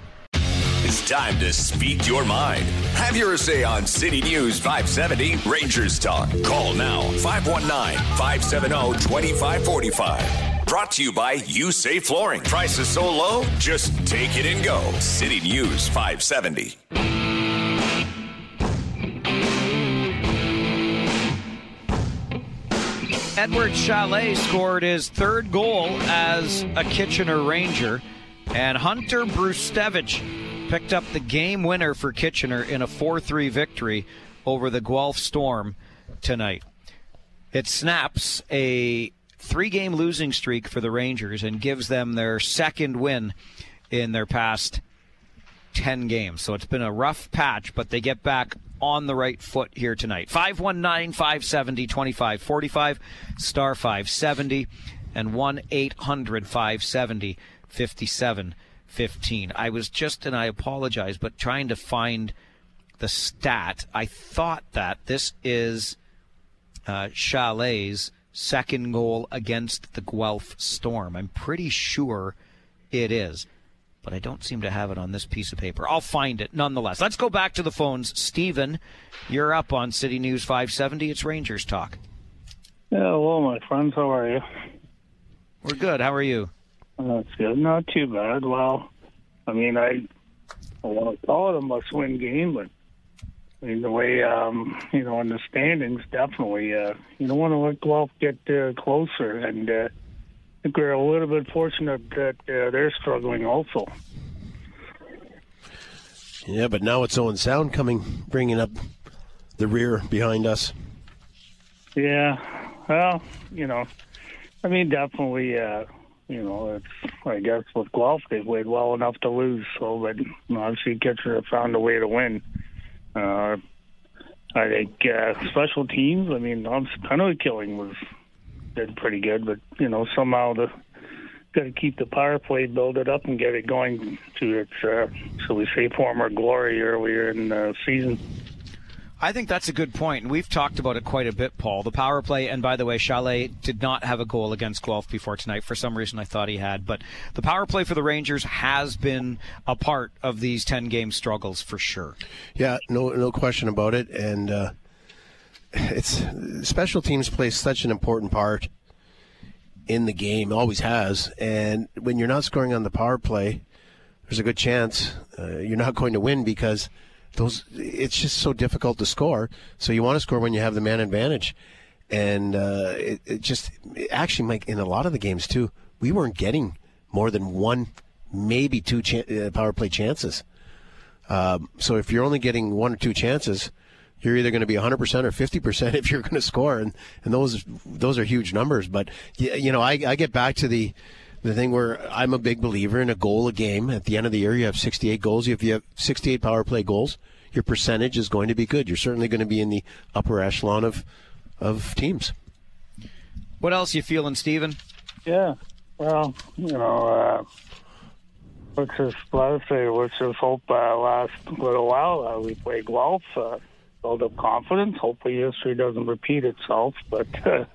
It's time to speak your mind. Have your say on City News five seventy Rangers Talk. Call now, five one nine, five seven zero, two five four five. Brought to you by You Save Flooring. Prices so low, just take it and go. City News five seventy. Edward Chalet scored his third goal as a Kitchener Ranger, and Hunter Brustevich picked up the game winner for Kitchener in a four three victory over the Guelph Storm tonight. It snaps a three-game losing streak for the Rangers and gives them their second win in their past ten games. So it's been a rough patch, but they get back on the right foot here tonight. five one nine, five seven zero, two five four five, star five seventy, and one eight hundred, five seven zero, five seven fifteen. I was just, and I apologize, but trying to find the stat. I thought that this is uh, Chalet's second goal against the Guelph Storm. I'm pretty sure it is, but I don't seem to have it on this piece of paper. I'll find it nonetheless. Let's go back to the phones. Stephen, you're up on City News five seventy. It's Rangers Talk. Yeah, hello, my friends. How are you? We're good. How are you? That's good. Not too bad. Well, I mean, I, I want to call it a must-win game, but I mean, the way, um, you know, in the standings, definitely, uh, you don't want to let Guelph get uh, closer, and uh, I think we're a little bit fortunate that uh, they're struggling also. Yeah, but now it's Owen Sound coming, bringing up the rear behind us. Yeah, well, you know, I mean, definitely, uh, you know, it's, I guess with Guelph, they played well enough to lose, so, but you know, obviously Kitchener found a way to win. Uh, I think uh, special teams, I mean, penalty killing was did pretty good, but, you know, somehow the got to keep the power play, build it up, and get it going to its, uh, so we say, former glory earlier in the season. I think that's a good point, and we've talked about it quite a bit, Paul. The power play, and by the way, Chalet did not have a goal against Guelph before tonight. For some reason, I thought he had. But the power play for the Rangers has been a part of these ten-game struggles for sure. Yeah, no no question about it. And uh, it's special teams play such an important part in the game, always has. And when you're not scoring on the power play, there's a good chance uh, you're not going to win because – Those, it's just so difficult to score. So you want to score when you have the man advantage. And uh, it, it just, it actually, Mike, in a lot of the games, too, we weren't getting more than one, maybe two ch- uh, power play chances. Um, so if you're only getting one or two chances, you're either going to be one hundred percent or fifty percent if you're going to score, and, and those those are huge numbers. But, you know, I, I get back to the the thing where I'm a big believer in a goal a game. At the end of the year, you have sixty-eight goals. If you have sixty-eight power play goals, your percentage is going to be good. You're certainly going to be in the upper echelon of of teams. What else you feeling, Stephen? Yeah, well, you know, uh, let's just, let's say, let's just hope uh, last little while uh, we play Guelph, uh, build up confidence. Hopefully history doesn't repeat itself. But, uh,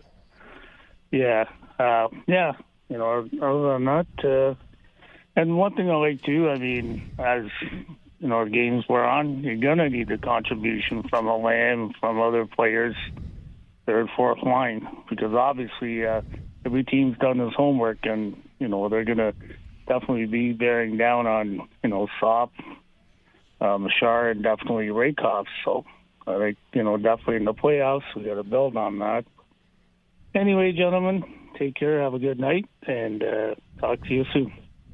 yeah, uh, yeah, you know, other than that, uh, and one thing I like too, I mean, as, you know, games we're on, you're going to need the contribution from a Lamb, from other players, third, fourth line, because obviously uh, every team's done his homework, and, you know, they're going to definitely be bearing down on, you know, Sop, uh, Machar, and definitely Rakoff. So I think, you know, definitely in the playoffs, we got to build on that. Anyway, gentlemen, take care, have a good night, and uh, talk to you soon.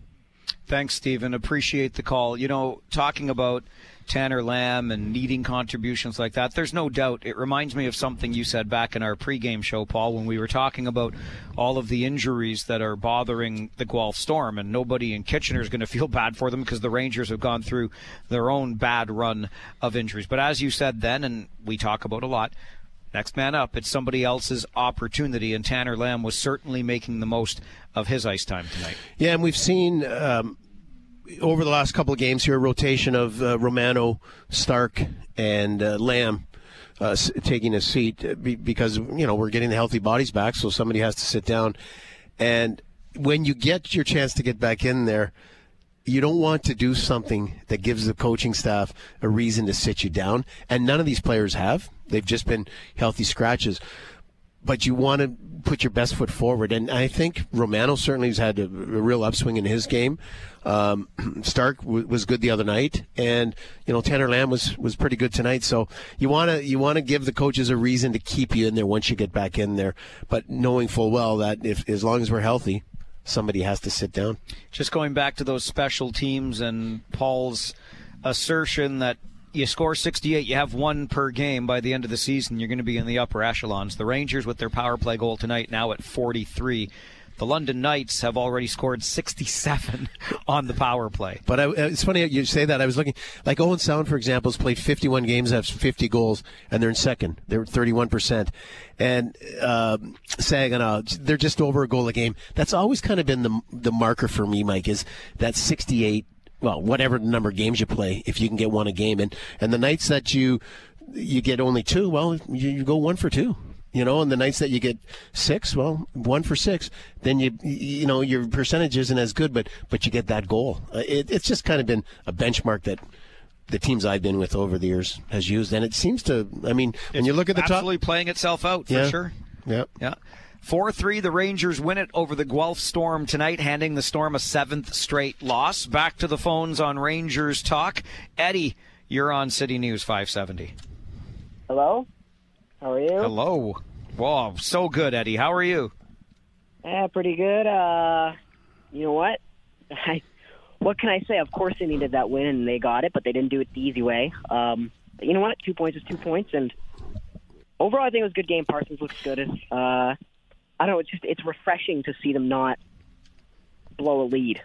Thanks, Stephen. Appreciate the call. You know, talking about Tanner Lamb and needing contributions like that, there's no doubt. It reminds me of something you said back in our pregame show, Paul, when we were talking about all of the injuries that are bothering the Guelph Storm, and nobody in Kitchener is going to feel bad for them because the Rangers have gone through their own bad run of injuries. But as you said then, and we talk about a lot, next man up, it's somebody else's opportunity, and Tanner Lamb was certainly making the most of his ice time tonight. Yeah, and we've seen um, over the last couple of games here a rotation of uh, Romano, Stark, and uh, Lamb uh, s- taking a seat be- because, you know, we're getting the healthy bodies back, so somebody has to sit down. And when you get your chance to get back in there, you don't want to do something that gives the coaching staff a reason to sit you down, and none of these players have. They've just been healthy scratches. But you want to put your best foot forward, and I think Romano certainly has had a, a real upswing in his game. Um, Stark w- was good the other night, and you know Tanner Lamb was, was pretty good tonight. So you want to you want to give the coaches a reason to keep you in there once you get back in there, but knowing full well that if as long as we're healthy, somebody has to sit down. Just going back to those special teams and Paul's assertion that you score sixty-eight, you have one per game by the end of the season, you're going to be in the upper echelons. The Rangers with their power play goal tonight now at forty-three. The London Knights have already scored sixty-seven on the power play. But I, it's funny you say that. I was looking, like Owen Sound, for example, has played fifty-one games, has fifty goals, and they're in second. They're thirty-one percent. And uh, Saginaw, they're just over a goal a game. That's always kind of been the the marker for me, Mike, is that sixty-eight, well, whatever number of games you play, if you can get one a game. And, and the nights that you you get only two, well, you, you go one for two. You know, and the nights that you get six, well, one for six, then you you know your percentage isn't as good, but but you get that goal. Uh, it, it's just kind of been a benchmark that the teams I've been with over the years has used, and it seems to. I mean, when it's you look at the top, absolutely playing itself out for yeah, sure. Yeah, yeah. four three, the Rangers win it over the Guelph Storm tonight, handing the Storm a seventh straight loss. Back to the phones on Rangers Talk. Eddie, you're on City News five seventy. Hello? How are you? Hello. Wow, so good, Eddie. How are you? Yeah, pretty good. Uh, you know what? I, what can I say? Of course they needed that win, and they got it, but they didn't do it the easy way. Um, but you know what? Two points is two points, and overall I think it was a good game. Parsons looks good. Uh, I don't know. It's just it's refreshing to see them not blow a lead.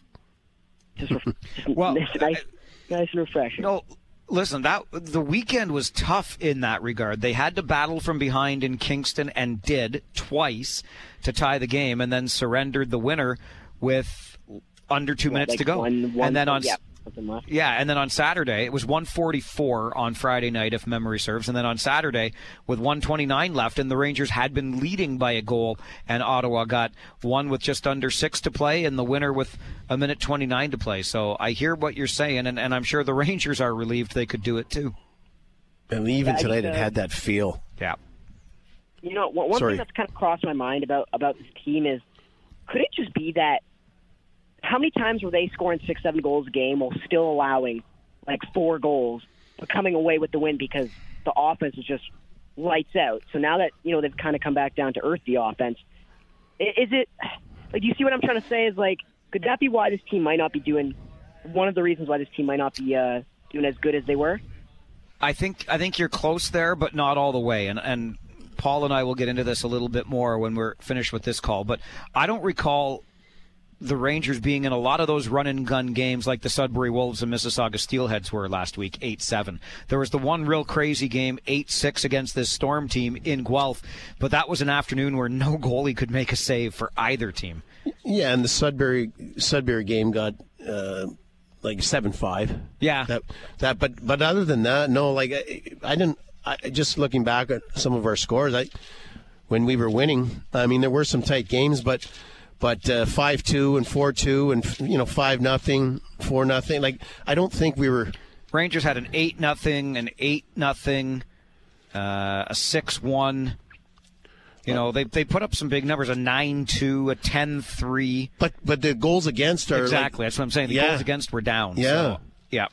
Just, ref- just well, it's nice, nice and refreshing. No. Listen, that the weekend was tough in that regard. They had to battle from behind in Kingston and did twice to tie the game, and then surrendered the winner with under two yeah, minutes like to go. One, one, and then on yeah, something left. yeah, and then on Saturday it was one forty-four on Friday night, if memory serves, and then on Saturday with one twenty-nine left, and the Rangers had been leading by a goal, and Ottawa got one with just under six to play, and the winner with a minute twenty-nine to play. So I hear what you're saying, and, and I'm sure the Rangers are relieved they could do it too. And even yeah, tonight uh, it had that feel. Yeah. You know, one, one Sorry. thing that's kind of crossed my mind about, about this team is, could it just be that how many times were they scoring six, seven goals a game while still allowing like four goals, but coming away with the win because the offense is just lights out? So now that, you know, they've kind of come back down to earth, the offense, is it, like, do you see what I'm trying to say? Is like, could that be why this team might not be doing, one of the reasons why this team might not be uh, doing as good as they were? I think I think you're close there, but not all the way. And and Paul and I will get into this a little bit more when we're finished with this call. But I don't recall the Rangers being in a lot of those run-and-gun games like the Sudbury Wolves and Mississauga Steelheads were last week, eight seven. There was the one real crazy game, eight six against this Storm team in Guelph, but that was an afternoon where no goalie could make a save for either team. Yeah, and the Sudbury Sudbury game got uh, like seven five. Yeah. That that but but other than that, no, like I, I didn't I just looking back at some of our scores, I when we were winning, I mean there were some tight games, but But uh, five two and four two and, you know, five nothing, four nothing. Like, I don't think we were... Rangers had an eight nothing, an eight nothing, uh, a six one. You know, they they put up some big numbers, a nine two, a ten three. But but the goals against are... Exactly, like, that's what I'm saying. The yeah. goals against were down. Yeah. So, yeah.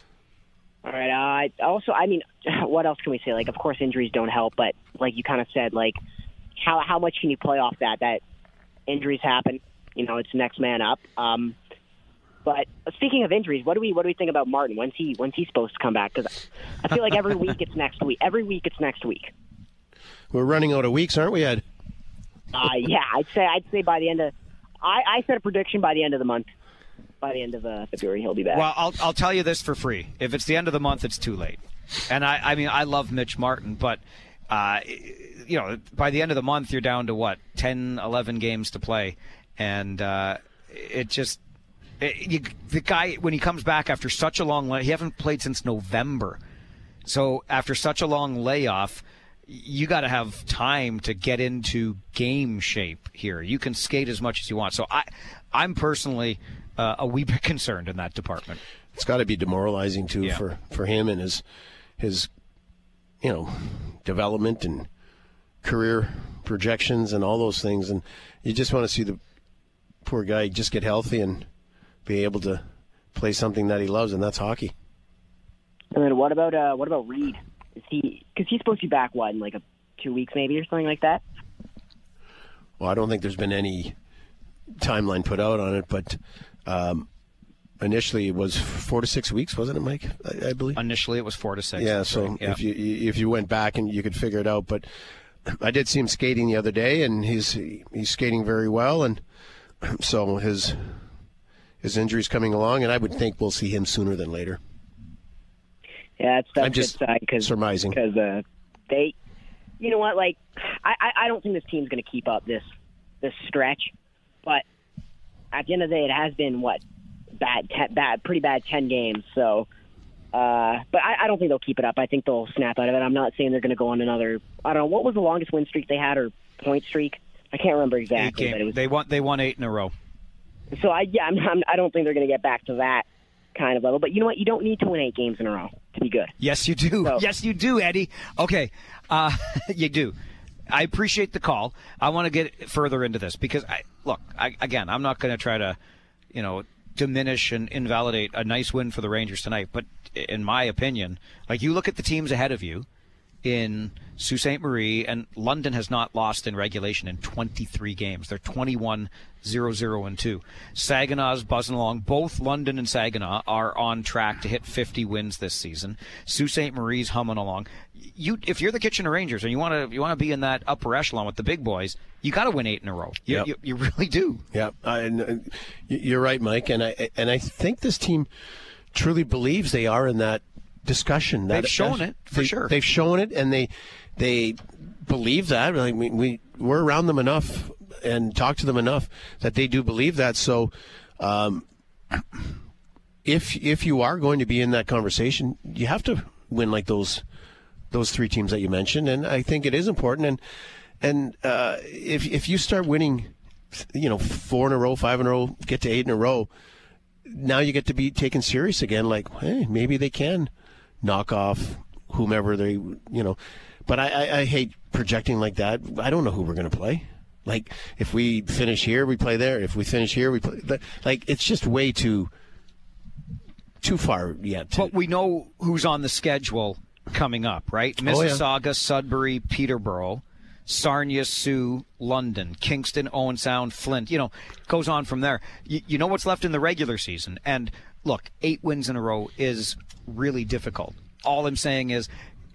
All right. Uh, also, I mean, what else can we say? Like, of course, injuries don't help, but like you kind of said, like, how how much can you play off that? That injuries happen. You know, it's next man up. Um, but speaking of injuries, what do we what do we think about Martin? When's he when's he supposed to come back? Because I feel like every week it's next week. Every week it's next week. We're running out of weeks, aren't we, Ed? Uh, yeah, I'd say I'd say by the end of I, I set a prediction by the end of the month. By the end of uh, February, he'll be back. Well, I'll I'll tell you this for free. If it's the end of the month, it's too late. And I I mean I love Mitch Martin, but. Uh, you know, by the end of the month, you're down to, what, ten, eleven games to play. And uh, it just it, you, – the guy, when he comes back after such a long – he hasn't played since November. So after such a long layoff, you got to have time to get into game shape here. You can skate as much as you want. So I, I'm personally uh, a wee bit concerned in that department. It's got to be demoralizing, too, yeah. for, for him and his his – you know, development and career projections and all those things. And you just want to see the poor guy just get healthy and be able to play something that he loves, and that's hockey. And then what about uh, what about Reed? Is he because he's supposed to be back, what, in like a two weeks maybe or something like that? Well, I don't think there's been any timeline put out on it, but um, initially it was four to six weeks, wasn't it, Mike? I, I believe. Initially it was four to six. Yeah, so right. yeah. if you if you went back and you could figure it out, but I did see him skating the other day, and he's he's skating very well, and so his his injury's coming along, and I would think we'll see him sooner than later. Yeah, that's that's I'm just good side cause, surmising because uh, they, you know what, like I, I don't think this team's going to keep up this this stretch, but at the end of the day, it has been what. Bad, te- bad, pretty bad ten games. So, uh, but I, I don't think they'll keep it up. I think they'll snap out of it. I'm not saying they're going to go on another. I don't know what was the longest win streak they had or point streak. I can't remember exactly. But it was, they won. They won eight in a row. So I yeah, I'm, I'm, I don't think they're going to get back to that kind of level. But you know what? You don't need to win eight games in a row to be good. Yes, you do. So, yes, you do, Eddie. Okay, uh, you do. I appreciate the call. I want to get further into this because I look I, again. I'm not going to try to, you know. diminish and invalidate a nice win for the Rangers tonight. But in my opinion, like you look at the teams ahead of you in Sault Ste. Marie, and London has not lost in regulation in twenty-three games. They're twenty-one zero zero and two. Saginaw's buzzing along. Both London and Saginaw are on track to hit fifty wins this season. Sault Ste. Marie's humming along. You, if you're the Kitchener Rangers and you want to you want to be in that upper echelon with the big boys, you got to win eight in a row. You, yep. you, you really do. Yeah, uh, you're right, Mike. And I and I think this team truly believes they are in that discussion. That, they've shown it for they, sure. They've shown it, and they they believe that. Like we, we we're around them enough and talk to them enough that they do believe that. So, um, if if you are going to be in that conversation, you have to win like those those three teams that you mentioned, and I think it is important. And and uh, if if you start winning, you know, four in a row, five in a row, get to eight in a row, now you get to be taken serious again. Like, hey, maybe they can knock off whomever they, you know. But I, I, I hate projecting like that. I don't know who we're going to play. Like, if we finish here, we play there. If we finish here, we play. Like, it's just way too too far yet. To, but we know who's on the schedule coming up, right? Mississauga, oh, yeah. Sudbury, Peterborough, Sarnia, Sioux, London, Kingston, Owen Sound, Flint. You know, it goes on from there. You, you know what's left in the regular season. And look, eight wins in a row is really difficult. All I'm saying is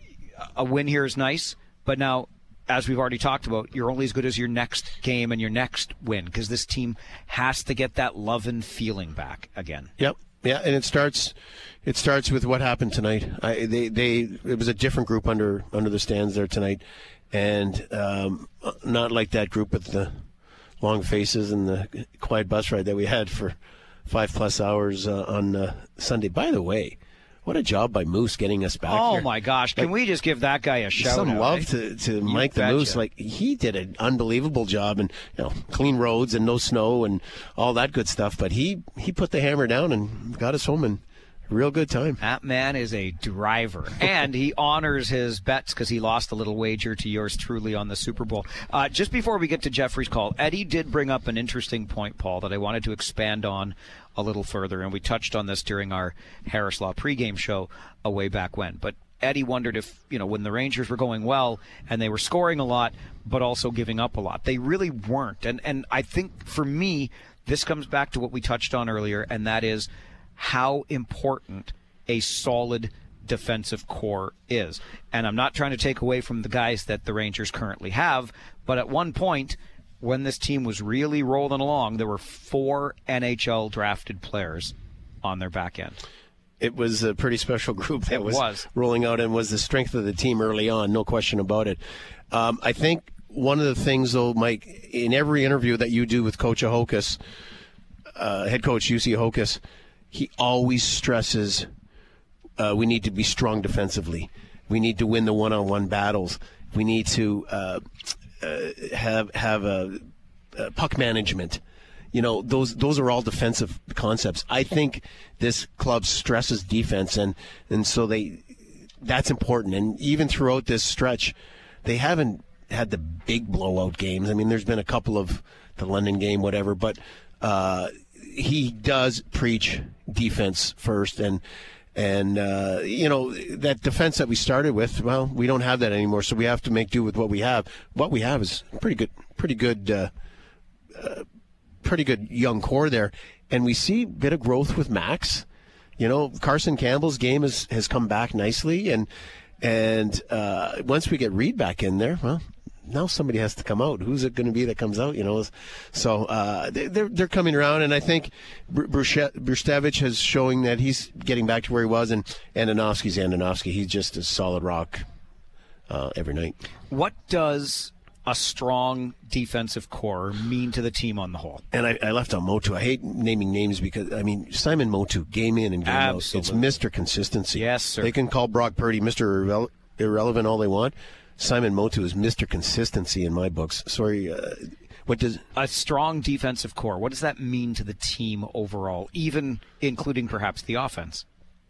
a win here is nice, but now, as we've already talked about, you're only as good as your next game and your next win, because this team has to get that love and feeling back again. Yep. Yeah, and it starts it starts with what happened tonight. I, they they it was a different group under under the stands there tonight, and um, not like that group with the long faces and the quiet bus ride that we had for five plus hours uh, on uh, Sunday. By the way, what a job by Moose getting us back oh here. my gosh, can like, we just give that guy a shout some out? Some love right? to, to Mike the Moose. Like, he did an unbelievable job, and you know, clean roads and no snow and all that good stuff. But he, he put the hammer down and got us home in a real good time. That man is a driver. And he honors his bets because he lost a little wager to yours truly on the Super Bowl. Uh, just before we get to Jeffrey's call, Eddie did bring up an interesting point, Paul, that I wanted to expand on a little further, and we touched on this during our Harris Law pregame show a way back when. But Eddie wondered if, you know, when the Rangers were going well and they were scoring a lot but also giving up a lot, they really weren't. And and I think for me, this comes back to what we touched on earlier, and that is how important a solid defensive core is. And I'm not trying to take away from the guys that the Rangers currently have, but at one point, when this team was really rolling along, there were four N H L drafted players on their back end. It was a pretty special group that was, was rolling out and was the strength of the team early on, no question about it. Um, I think one of the things, though, Mike, in every interview that you do with Coach Ahokas, uh, head coach U C Ahokas, he always stresses uh, we need to be strong defensively. We need to win the one-on-one battles. We need to uh, uh, have have a, a puck management. You know, those those are all defensive concepts. I think this club stresses defense, and, and so they that's important. And even throughout this stretch, they haven't had the big blowout games. I mean, there's been a couple of the London game, whatever, but uh, he does preach defense first, and and uh, you know, that defense that we started with, well, we don't have that anymore, so we have to make do with what we have. What we have is pretty good, pretty good, uh, uh, pretty good young core there, and we see a bit of growth with Max. You know, Carson Campbell's game has has come back nicely, and and uh, once we get Reed back in there, well, now somebody has to come out. Who's it going to be that comes out? You know, so uh, they're they're coming around, and I think Brustevich is showing that he's getting back to where he was, and Andonovsky's Andonovsky. He's just a solid rock uh, every night. What does a strong defensive core mean to the team on the whole? And I, I left out Motu. I hate naming names because, I mean, Simon Motu, game in and game Absolutely. out. It's Mister Consistency. Yes, sir. They can call Brock Purdy Mister Irrele- Irrelevant all they want. Simon Motu is Mister Consistency in my books. Sorry, uh, what does... A strong defensive core, what does that mean to the team overall, even including perhaps the offense?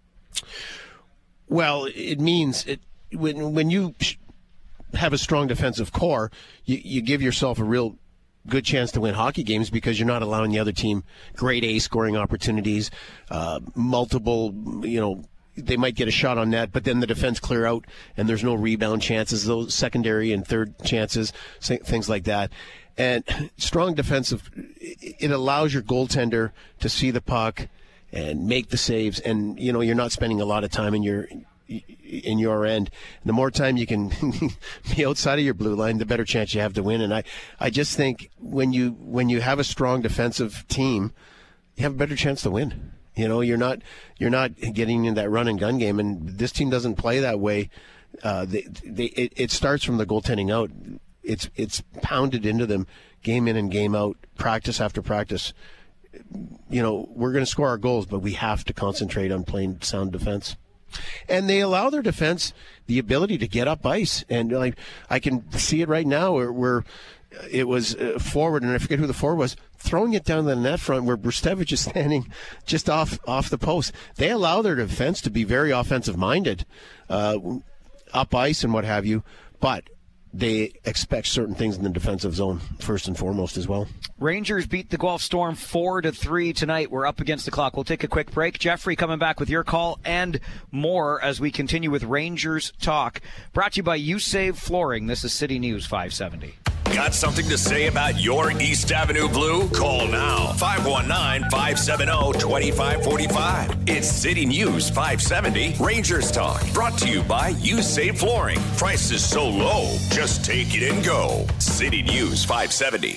Well, it means it, when when you have a strong defensive core, you, you give yourself a real good chance to win hockey games because you're not allowing the other team grade A scoring opportunities, uh, multiple, you know, they might get a shot on net, but then the defense clear out and there's no rebound chances, those secondary and third chances, things like that. And strong defensive, it allows your goaltender to see the puck and make the saves, and you know, you're not spending a lot of time in your in your end. The more time you can be outside of your blue line, the better chance you have to win. And I, I just think when you when you have a strong defensive team, you have a better chance to win. You know, you're not you're not getting in that run and gun game, and this team doesn't play that way. Uh, they, they, it, it starts from the goaltending out. It's it's pounded into them, game in and game out, practice after practice. You know, we're going to score our goals, but we have to concentrate on playing sound defense. And they allow their defense the ability to get up ice, and like I can see it right now, where, where it was uh, forward, and I forget who the forward was, throwing it down the net front where Brustevich is standing just off off the post. They allow their defense to be very offensive minded, uh, up ice and what have you, but they expect certain things in the defensive zone first and foremost as well. Rangers beat the Guelph Storm four to three tonight. We're up against the clock. We'll take a quick break. Jeffrey coming back with your call and more as we continue with Rangers Talk. Brought to you by U Save Flooring. This is City News five seventy. Got something to say about your East Avenue Blue? Call now. five one nine, five seven zero, two five four five. It's City News five seventy Rangers Talk. Brought to you by You Save Flooring. Prices so low, just take it and go. City News five seventy.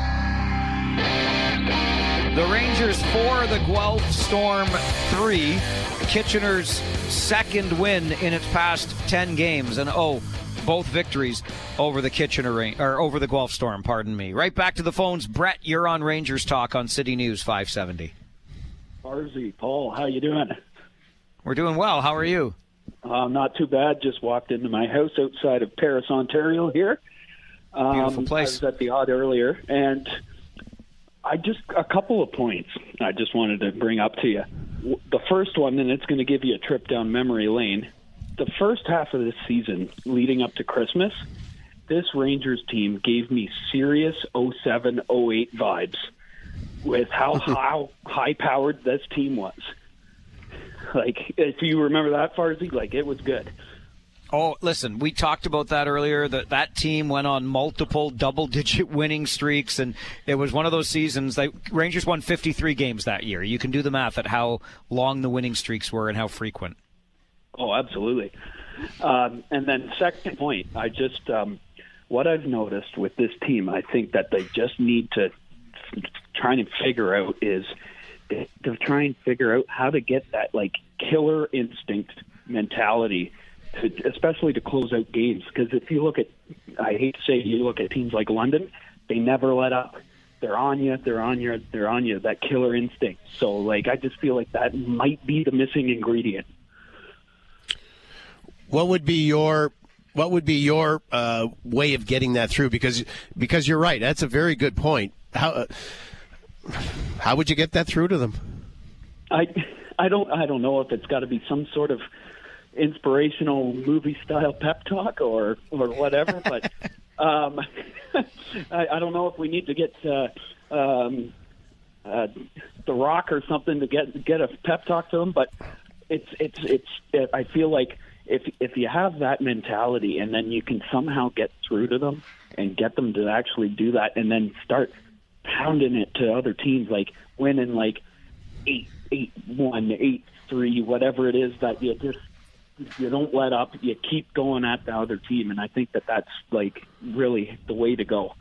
The Rangers four, the Guelph Storm three. Kitchener's second win in its past ten games. And oh, both victories over the Kitchener or over the Guelph Storm, pardon me. Right back to the phones. Brett, you're on Rangers Talk on City News five seventy. Barzy, Paul, how you doing? We're doing well. How are you? Uh, not too bad. Just walked into my house outside of Paris, Ontario here. Um, Beautiful place. I was at the Odd earlier, and I just a couple of points I just wanted to bring up to you. The first one, and it's going to give you a trip down memory lane. The first half of this season, leading up to Christmas, this Rangers team gave me serious oh seven oh eight vibes with how how high-powered this team was. Like, if you remember that, Farzy, like, it was good. Oh, listen, we talked about that earlier. That that team went on multiple double-digit winning streaks, and it was one of those seasons. That Rangers won fifty-three games that year. You can do the math at how long the winning streaks were and how frequent. Oh, absolutely. Um, and then second point, I just um, what I've noticed with this team, I think that they just need to try and figure out is to try and figure out how to get that like killer instinct mentality, to, especially to close out games. Because if you look at, I hate to say, you look at teams like London, they never let up. They're on you, they're on you, they're on you. That killer instinct. So, like, I just feel like that might be the missing ingredient. What would be your what would be your uh, way of getting that through? Because because you're right, that's a very good point. How uh, how would you get that through to them? I I don't I don't know if it's got to be some sort of inspirational movie style pep talk or or whatever, but um, I, I don't know if we need to get uh, um, uh, The Rock or something to get get a pep talk to them. But it's it's it's I feel like. If if you have that mentality and then you can somehow get through to them and get them to actually do that and then start pounding it to other teams, like winning like eight eight one, eight three, whatever it is, that you just you don't let up, you keep going at the other team, and I think that that's like really the way to go.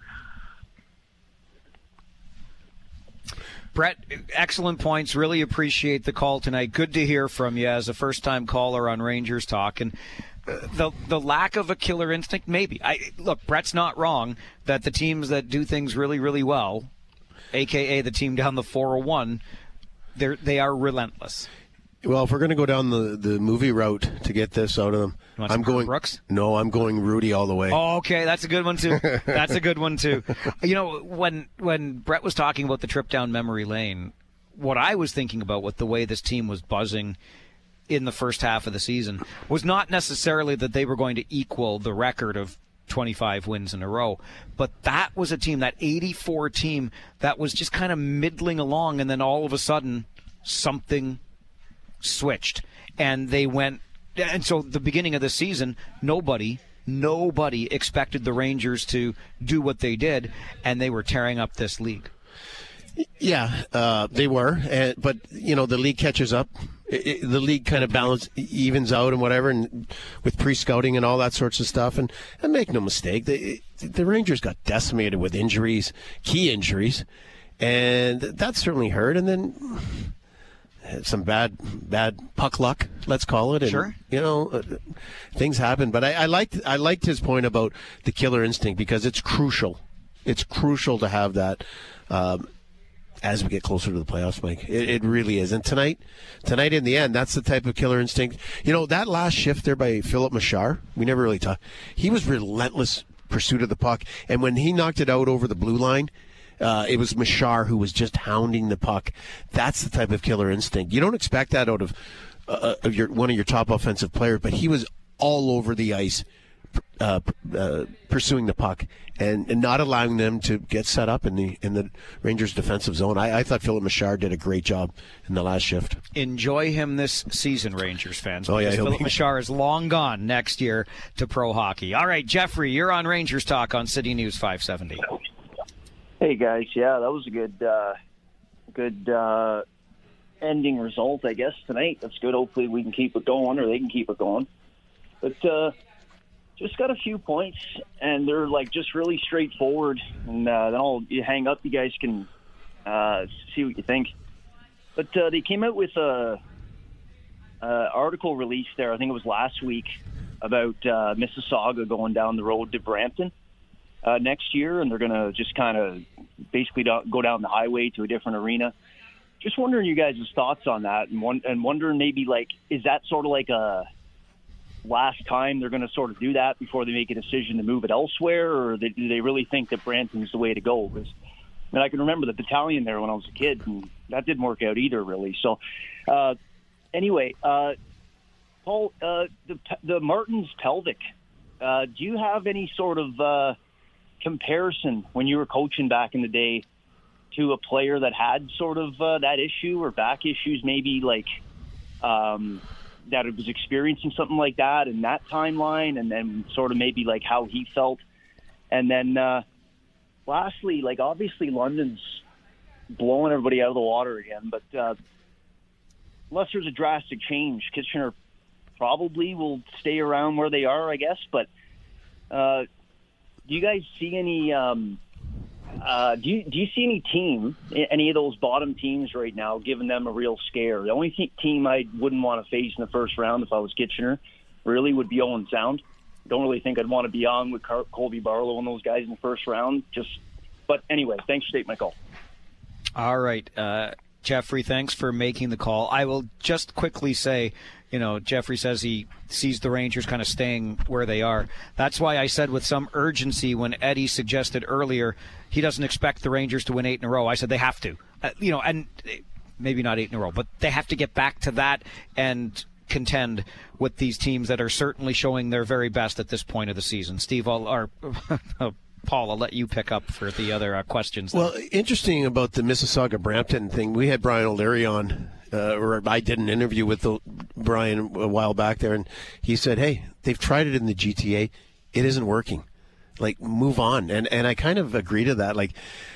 Brett, excellent points. Really appreciate the call tonight. Good to hear from you as a first-time caller on Rangers Talk. And the the lack of a killer instinct, maybe. I look, Brett's not wrong that the teams that do things really, really well, a k a the team down the four oh one, they they are relentless. Well, if we're going to go down the, the movie route to get this out of them, I'm going Brooks. No, I'm going Rudy all the way. Oh, okay, that's a good one too. That's a good one too. You know, when when Brett was talking about the trip down memory lane, what I was thinking about with the way this team was buzzing in the first half of the season was not necessarily that they were going to equal the record of twenty-five wins in a row, but that was a team, that eighty-four team, that was just kind of middling along, and then all of a sudden something switched and they went. And so the beginning of the season, nobody nobody expected the Rangers to do what they did, and they were tearing up this league. Yeah, uh, they were, and, but you know the league catches up. It, it, the league kind of balance evens out and whatever, and with pre-scouting and all that sorts of stuff. And, and make no mistake, the, the Rangers got decimated with injuries, key injuries, and that certainly hurt. And then some bad bad puck luck, let's call it. And, sure. You know, uh, things happen. But I, I liked I liked his point about the killer instinct, because it's crucial. It's crucial to have that. Um, as we get closer to the playoffs, Mike. It, it really is. And tonight, tonight in the end, that's the type of killer instinct. You know, that last shift there by Philip Machar, we never really talked. He was relentless pursuit of the puck. And when he knocked it out over the blue line, uh, it was Machar who was just hounding the puck. That's the type of killer instinct. You don't expect that out of, uh, of your one of your top offensive players, but he was all over the ice uh, uh, pursuing the puck and, and not allowing them to get set up in the in the Rangers' defensive zone. I, I thought Philip Machard did a great job in the last shift. Enjoy him this season, Rangers fans. Oh, yeah, because Philip be... Machard is long gone next year to pro hockey. All right, Jeffrey, you're on Rangers Talk on City News five seventy. Hey, guys. Yeah, that was a good, uh, good uh, ending result, I guess, tonight. That's good. Hopefully we can keep it going, or they can keep it going. But uh, just got a few points, and they're, like, just really straightforward. And uh, then I'll you hang up. You guys can uh, see what you think. But uh, they came out with a, a article released there, I think it was last week, about uh, Mississauga going down the road to Brampton uh, next year, and they're going to just kind of basically do- go down the highway to a different arena. Just wondering you guys' thoughts on that, and, one- and wondering maybe, like, is that sort of like a last time they're going to sort of do that before they make a decision to move it elsewhere, or they, do they really think that Brampton's the way to go? Because I mean, I can remember the battalion there when I was a kid, and that didn't work out either, really. So, uh, anyway, uh, Paul, uh, the the Martins Pelvic, uh, do you have any sort of uh, comparison when you were coaching back in the day to a player that had sort of uh, that issue or back issues, maybe like um, that was experiencing something like that in that timeline, and then sort of maybe like how he felt, and then. Uh, Lastly, like obviously London's blowing everybody out of the water again, but uh, unless there's a drastic change, Kitchener probably will stay around where they are, I guess. But uh, do you guys see any? Um, uh, do you do you see any team, any of those bottom teams right now, giving them a real scare? The only th- team I wouldn't want to face in the first round if I was Kitchener really would be Owen Sound. Don't really think I'd want to be on with Car- Colby Barlow and those guys in the first round. Just, but anyway, thanks for taking my call. All right, uh, Jeffrey, thanks for making the call. I will just quickly say, you know, Jeffrey says he sees the Rangers kind of staying where they are. That's why I said with some urgency when Eddie suggested earlier he doesn't expect the Rangers to win eight in a row. I said they have to, uh, you know, and maybe not eight in a row, but they have to get back to that and contend with these teams that are certainly showing their very best at this point of the season. Steve, I'll, or Paul, I'll let you pick up for the other uh, questions. Well, interesting about the Mississauga-Brampton thing, we had Brian O'Leary on, uh, or I did an interview with the, Brian a while back there, and he said, hey, they've tried it in the G T A. It isn't working. Like, move on. And and I kind of agree to that. Like,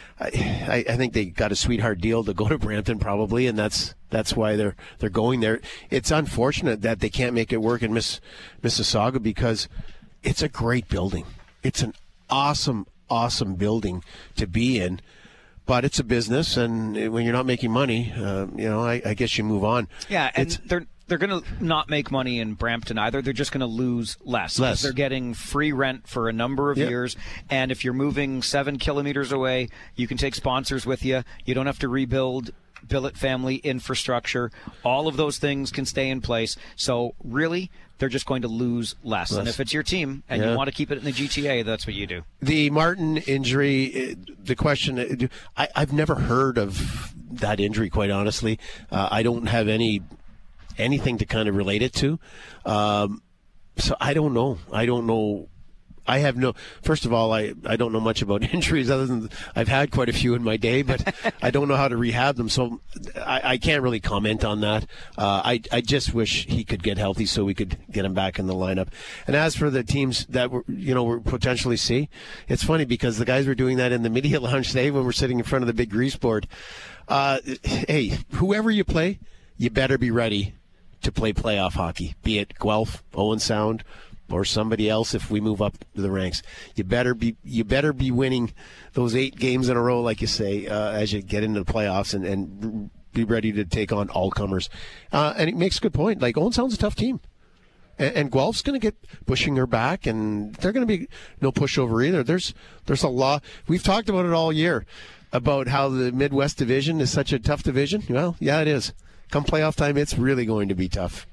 I, I think they got a sweetheart deal to go to Brampton probably, and that's that's why they're they're going there. It's unfortunate that they can't make it work in Miss, Mississauga because it's a great building. It's an awesome, awesome building to be in, but it's a business, and when you're not making money, uh, you know, I, I guess you move on. Yeah, and it's, they're they're going to not make money in Brampton either. They're just going to lose less. Less. They're getting free rent for a number of yep. years. And if you're moving seven kilometers away, you can take sponsors with you. You don't have to rebuild billet family infrastructure. All of those things can stay in place. So really, they're just going to lose less. less. And if it's your team and yeah. you want to keep it in the G T A, that's what you do. The Martin injury, the question, I, I've never heard of that injury, quite honestly. Uh, I don't have any anything to kind of relate it to. Um, so I don't know. I don't know. I have no, first of all, I, I don't know much about injuries other than I've had quite a few in my day, but I don't know how to rehab them. So I, I can't really comment on that. Uh, I, I just wish he could get healthy so we could get him back in the lineup. And as for the teams that we're, you know, we're potentially see, it's funny because the guys were doing that in the media lounge today when we're sitting in front of the big grease board. Uh, hey, whoever you play, you better be ready to play playoff hockey, be it Guelph, Owen Sound, or somebody else if we move up to the ranks. You better be you better be winning those eight games in a row, like you say, uh, as you get into the playoffs and, and be ready to take on all comers. Uh, and it makes a good point. Like, Owen Sound's a tough team. And, and Guelph's going to get pushing her back, and they're going to be no pushover either. There's there's a lot. We've talked about it all year, about how the Midwest Division is such a tough division. Well, yeah, it is. Come playoff time, it's really going to be tough.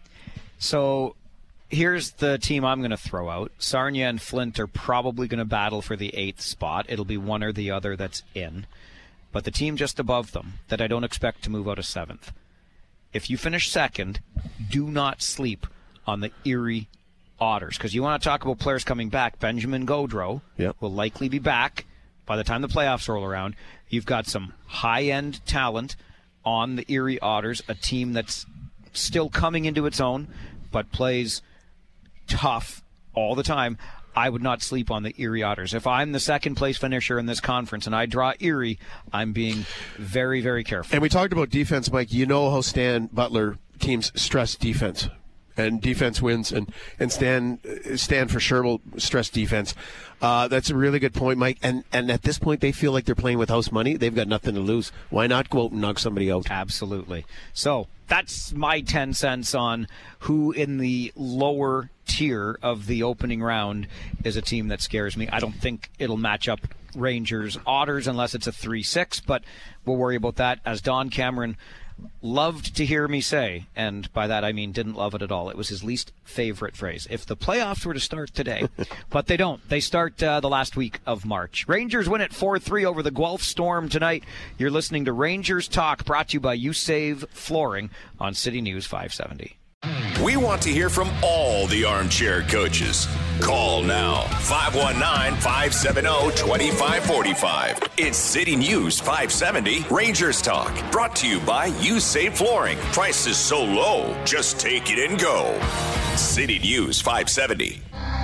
So here's the team I'm going to throw out. Sarnia and Flint are probably going to battle for the eighth spot. It'll be one or the other that's in. But the team just above them that I don't expect to move out of seventh, if you finish second, do not sleep on the Erie Otters, because you want to talk about players coming back. Benjamin Gaudreau yep. will likely be back by the time the playoffs roll around. You've got some high-end talent on the Erie Otters, a team that's still coming into its own, but plays tough all the time. I would not sleep on the Erie Otters. If I'm the second place finisher in this conference and I draw Erie, I'm being very, very careful. And we talked about defense, Mike. You know how Stan Butler teams stress defense. And defense wins, and, and Stan, Stan for sure will stress defense. Uh, that's a really good point, Mike. And and at this point, they feel like they're playing with house money. They've got nothing to lose. Why not go out and knock somebody out? Absolutely. So that's my ten cents on who in the lower tier of the opening round is a team that scares me. I don't think it'll match up Rangers Otters unless it's a three six, but we'll worry about that. As Don Cameron loved to hear me say, and by that I mean didn't love it at all. It was his least favorite phrase. If the playoffs were to start today, but they don't. They start uh, the last week of March. Rangers win it four three over the Guelph Storm tonight. You're listening to Rangers Talk, brought to you by You Save Flooring on City News five seventy. We want to hear from all the armchair coaches. Call now, five one nine, five seven zero, two five four five. It's City News five seventy Rangers Talk, brought to you by You Save Flooring. Prices so low, just take it and go. City News five seventy.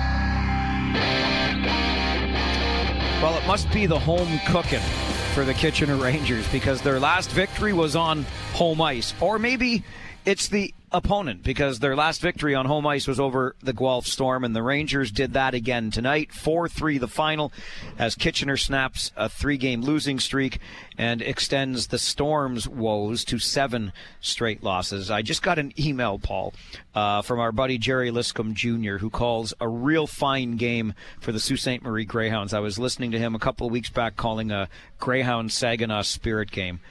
Well, it must be the home cooking for the Kitchener Rangers, because their last victory was on home ice. Or maybe it's the opponent, because their last victory on home ice was over the Guelph Storm, and the Rangers did that again tonight. four three the final, as Kitchener snaps a three-game losing streak and extends the Storm's woes to seven straight losses. I just got an email, Paul, uh, from our buddy Jerry Liscombe Junior, who calls a real fine game for the Sault Ste. Marie Greyhounds. I was listening to him a couple of weeks back calling a Greyhound-Saginaw Spirit game.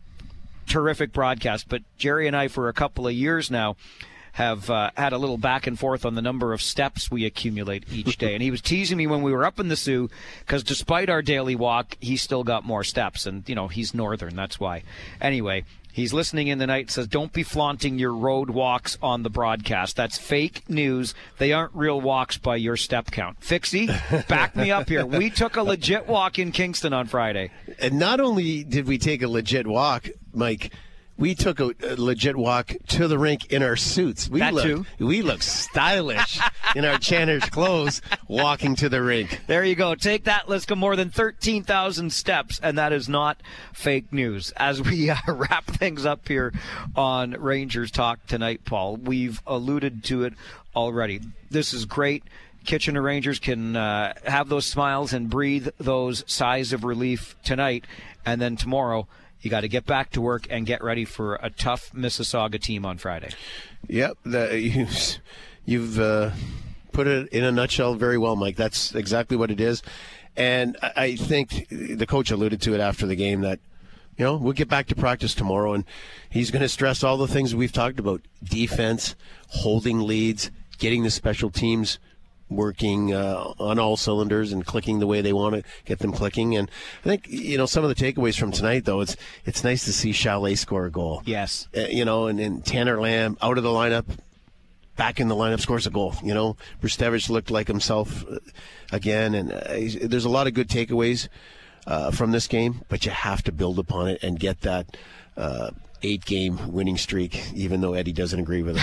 Terrific broadcast, but Jerry and I for a couple of years now have uh, had a little back and forth on the number of steps we accumulate each day. And he was teasing me when we were up in the Sioux, because despite our daily walk, he still got more steps. And, you know, he's northern, that's why. Anyway, he's listening in tonight, says, don't be flaunting your road walks on the broadcast. That's fake news. They aren't real walks by your step count. Fixie, back me up here. We took a legit walk in Kingston on Friday. And not only did we take a legit walk, Mike, we took a, a legit walk to the rink in our suits. We that look, too. We look stylish in our Channer's clothes walking to the rink. There you go. Take that, Liscombe. More than thirteen thousand steps, and that is not fake news. As we uh, wrap things up here on Rangers Talk tonight, Paul, we've alluded to it already. This is great. Kitchener Rangers can uh, have those smiles and breathe those sighs of relief tonight, and then tomorrow you got to get back to work and get ready for a tough Mississauga team on Friday. Yep, the, you, you've uh, put it in a nutshell very well, Mike. That's exactly what it is. And I think the coach alluded to it after the game that, you know, we'll get back to practice tomorrow, and he's going to stress all the things we've talked about: defense, holding leads, getting the special teams working uh, on all cylinders and clicking the way they want to get them clicking. And I think, you know, some of the takeaways from tonight, though, it's it's nice to see Chalet score a goal. Yes. Uh, you know, and, and Tanner Lamb out of the lineup, back in the lineup, scores a goal. You know, Brustevich looked like himself uh, again. And uh, there's a lot of good takeaways uh, from this game, but you have to build upon it and get that uh, eight-game winning streak, even though Eddie doesn't agree with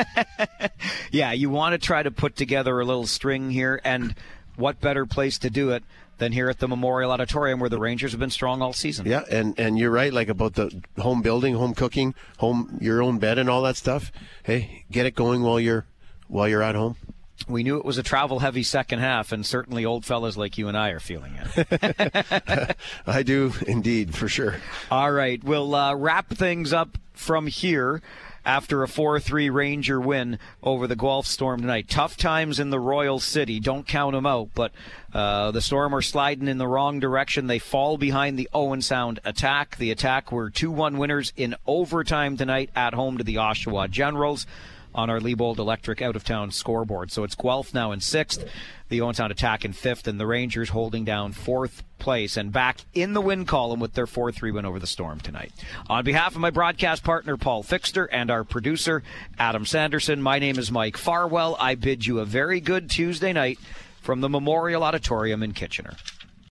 us. Yeah, you want to try to put together a little string here, and what better place to do it than here at the Memorial Auditorium, where the Rangers have been strong all season. Yeah, and, and you're right, like about the home building, home cooking, home your own bed and all that stuff. Hey, get it going while you're while you're at home. We knew it was a travel-heavy second half, and certainly old fellas like you and I are feeling it. I do, indeed, for sure. All right, we'll uh, wrap things up from here after a four three Ranger win over the Guelph Storm tonight. Tough times in the Royal City. Don't count them out, but uh, the Storm are sliding in the wrong direction. They fall behind the Owen Sound attack. The attack were two one winners in overtime tonight at home to the Oshawa Generals. on our Liebold Electric out-of-town scoreboard. So it's Guelph now in sixth, the Owentown Attack in fifth, and the Rangers holding down fourth place and back in the win column with their four three win over the Storm tonight. On behalf of my broadcast partner, Paul Fixter, and our producer, Adam Sanderson, my name is Mike Farwell. I bid you a very good Tuesday night from the Memorial Auditorium in Kitchener.